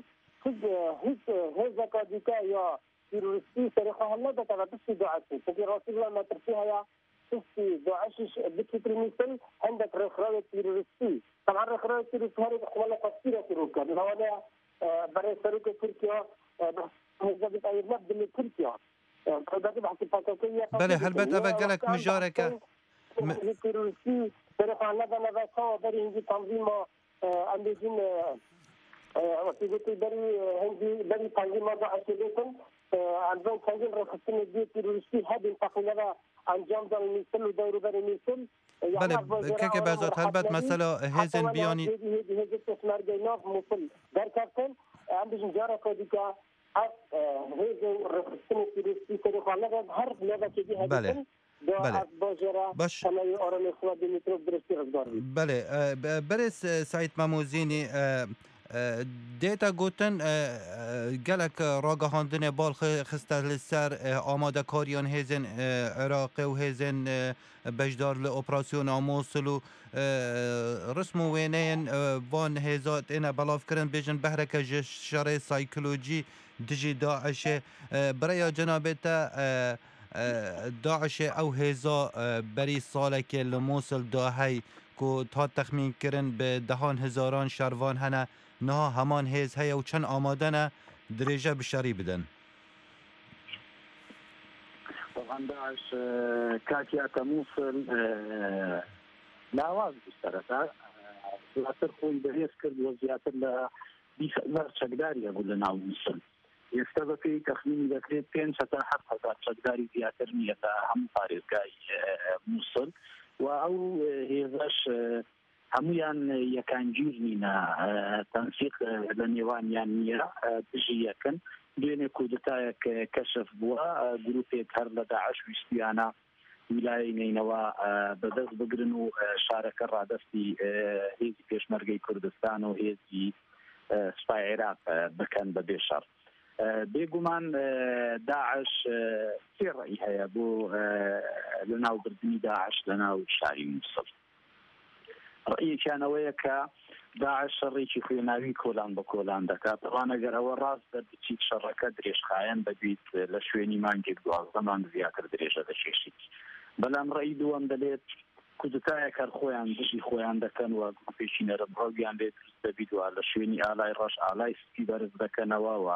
هيك هذا كذا يا تيرورستي سرقة هلا ده تبع بس داعش تجي راسي الله ما ترفيها يا بس داعش بتكتر مثل عندك رخاوة تيرورستي طبعا رخاوة تيرورستي هذه ولا تفسير تروكا لو أنا بري سرقة تركيا هذا بتأيد نبض تركيا بله هلبت أبا قالك مجاركة تيرورستي سرقة هلا ده نبغى بري هنجي تنظيم عندهم وفي قلت بري هندي بري تنظيم داعش بيتم عندهم تنظيم رخصتين الدين تيرورستي هذه تقولنا انجام دار المثل ودور بر المثل بله که بازات البته مثلا هزن بیانی هزن تسمار جناف مثل در کارتن عندهم جارة كوديكا هزن رخصتين تيرورستي تقولنا هر لغة كذي هذه بله باش بله برس سعید مموزینی دیتا گوتن گلک راگهاندن بال خسته لسر آماده کاریان هزن عراقی و هزن بجدار لأپراسیون موصل و رسم و وینین وان هزات اینا بلاف کرن بیجن بحرک شرع سایکولوژی دجی داعش برای جنابتا داعش او هزا بری ساله که لموصل داهی که تا تخمین کرن به دهان هزاران شروان هنه نه همان هز هیا و چند آماده نه درجه بشری بدن طبعا داعش كاكيا موصل لاواز بشتركة زياتر خوي بريس كرد وزياتر لا شقداري يقول لنا موصل يستبقى في تخمين ذكريت كين ستاحت حتى شقداري زياتر نية هم طارق موصل او هێزەش هەمویان یەکانگیر نینە تەنسیق لە نێوانیان نییە دژی یەکن دوێنێ کودتایەک کەشف بووە گروپێک هەر لە داعش ویستیانە ویلایەنینەوە بەدەست بگرن و شارەکە ڕادەستی هێزی پێشمەرگەی کوردستان و هێزی سوپای عێراق بکەن بەبێ شەڕ بێگومان داعش سێ ڕێی هەیە بۆ لەناوبردننی داعش لەناو شاری مووسڵ ڕێیەکیانەوەیە کە داعش شەڕێکی خوێناوی کۆلان بە کۆلان دەکات ئەوان ئەگەر ئەوە ڕاست دەربچیت شەڕەکە درێژخایەن ببیت لە شوێنی مانگێک 12 مانگ زیاتر درێژە دەکێشیت بەڵام ڕێی دووەم دەبێت کودتایەک هەر خۆیان دژی خۆیان دەکەن و گروپێکی نەرمڕەویان لێ دروست دەبیت و لە شوێنی ئالای ڕەش ئالای سپی بەرز دەکەنەوە و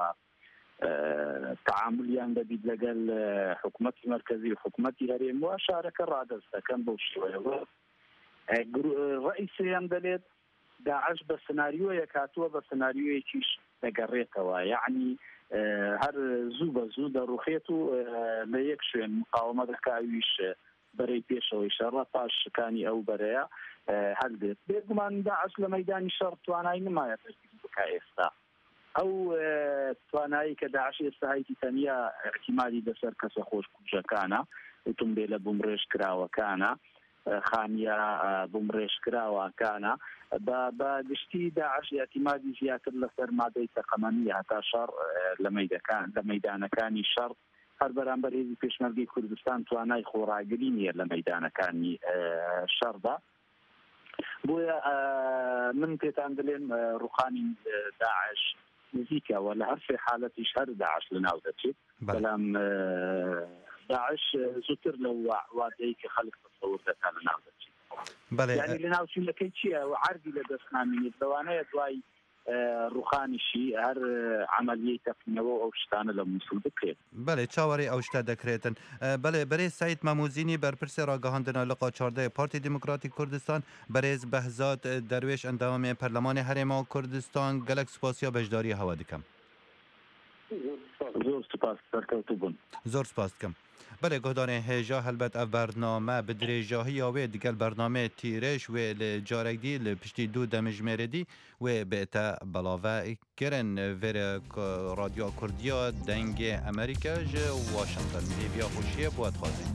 تعاملیان دەبیت لەگەل حکوومەتی مەرکەزی و حکوومەتی هەرێم و شارەکە ڕادەست دەکەن بەو شێوەیەوە ڕێی سێیان دەبێت داعش بە سناریۆیەک هاتووە بە سناریۆیەکیش دەگەڕێتەوە یعنی هەر زوو بە زوو دەڕوخێت و لە یەک شوێن مقاومە دەکاویش بەرەی پێشەوەی شەڕە پاش شکانی ئەو بەرەیە هەڵبێت بێگومان داعش لە مەیدانی شەڕ توانای نمایە بکە ئێستا ئەو توانایی کە داعش ئێستا هەیتی تەنیا احتیمالی لەسەر کەسە خۆش کوژەکانە وتمبێ لە بومڕێژ کراوەکانە خانیە بومڕێژ کراوەکانە بە گشتی داعش احتیمالی زیاتر لەسەر مادەی تەقەمەنی هەتا شەڕ لە مەیدانەکانی شەڕ هەر بەرامبەر هێزی پێشمەرگەی کوردستان توانای خۆڕاگری نییە لە مەیدانەکانی شەڕدا بۆیە من پێتان دەڵێم ڕوخانی داعش نزیکەوە لە هەر سێ حالەتیش هەر داعش لەناو دەچێت بەڵام داعش زووتر لەو وادەی کە خەڵک تەسەوور دەکات لەناو دەچێت یعنی لەناو چونەکەی چییە و عەردی لە دەست نامێنێت لەوانەیە دوای ڕوخانیشی هەر عملیەی تەقینەوە ئەو شتانە لە مووسڵ بکرێت بەێ چاوەڕێ ئەو شتە دەکرێتن بەێ بەرێ سعید مەموزینی بەرپرسێ ڕاگەهاندنە لە قاچاردەی پارتی دیموکراتی کوردستان بەرێز بەهزاد دەروێش ئەندامێ پەرلەمانی هەرێما کوردستان گەلک سوپاسیا بەشداری هەوا دکەم زۆر سوپاس سەرکەوتوو بوون زۆر سوپاس دکەم بله گهدانه هجا هلبت اف برنامه بدرجاهی و دیگر برنامه تیرش و لجارک دی لپشتی دو دمجمره دی و بیتا بلاوه کرن ور رادیو کردیا دنگ امریکا جه واشنطن بیا خوشیه بود خوازی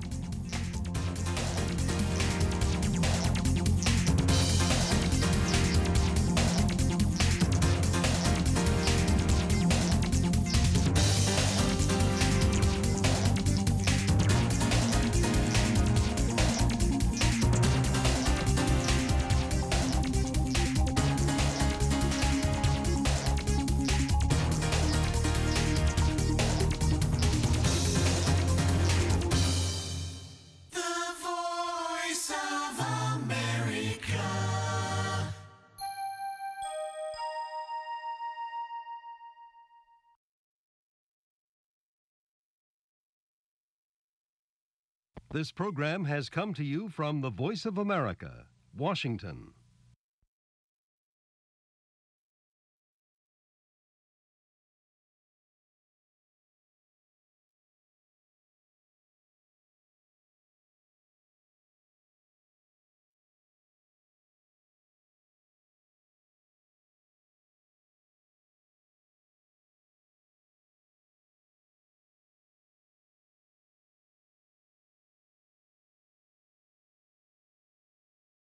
This program has come to you from the Voice of America, Washington.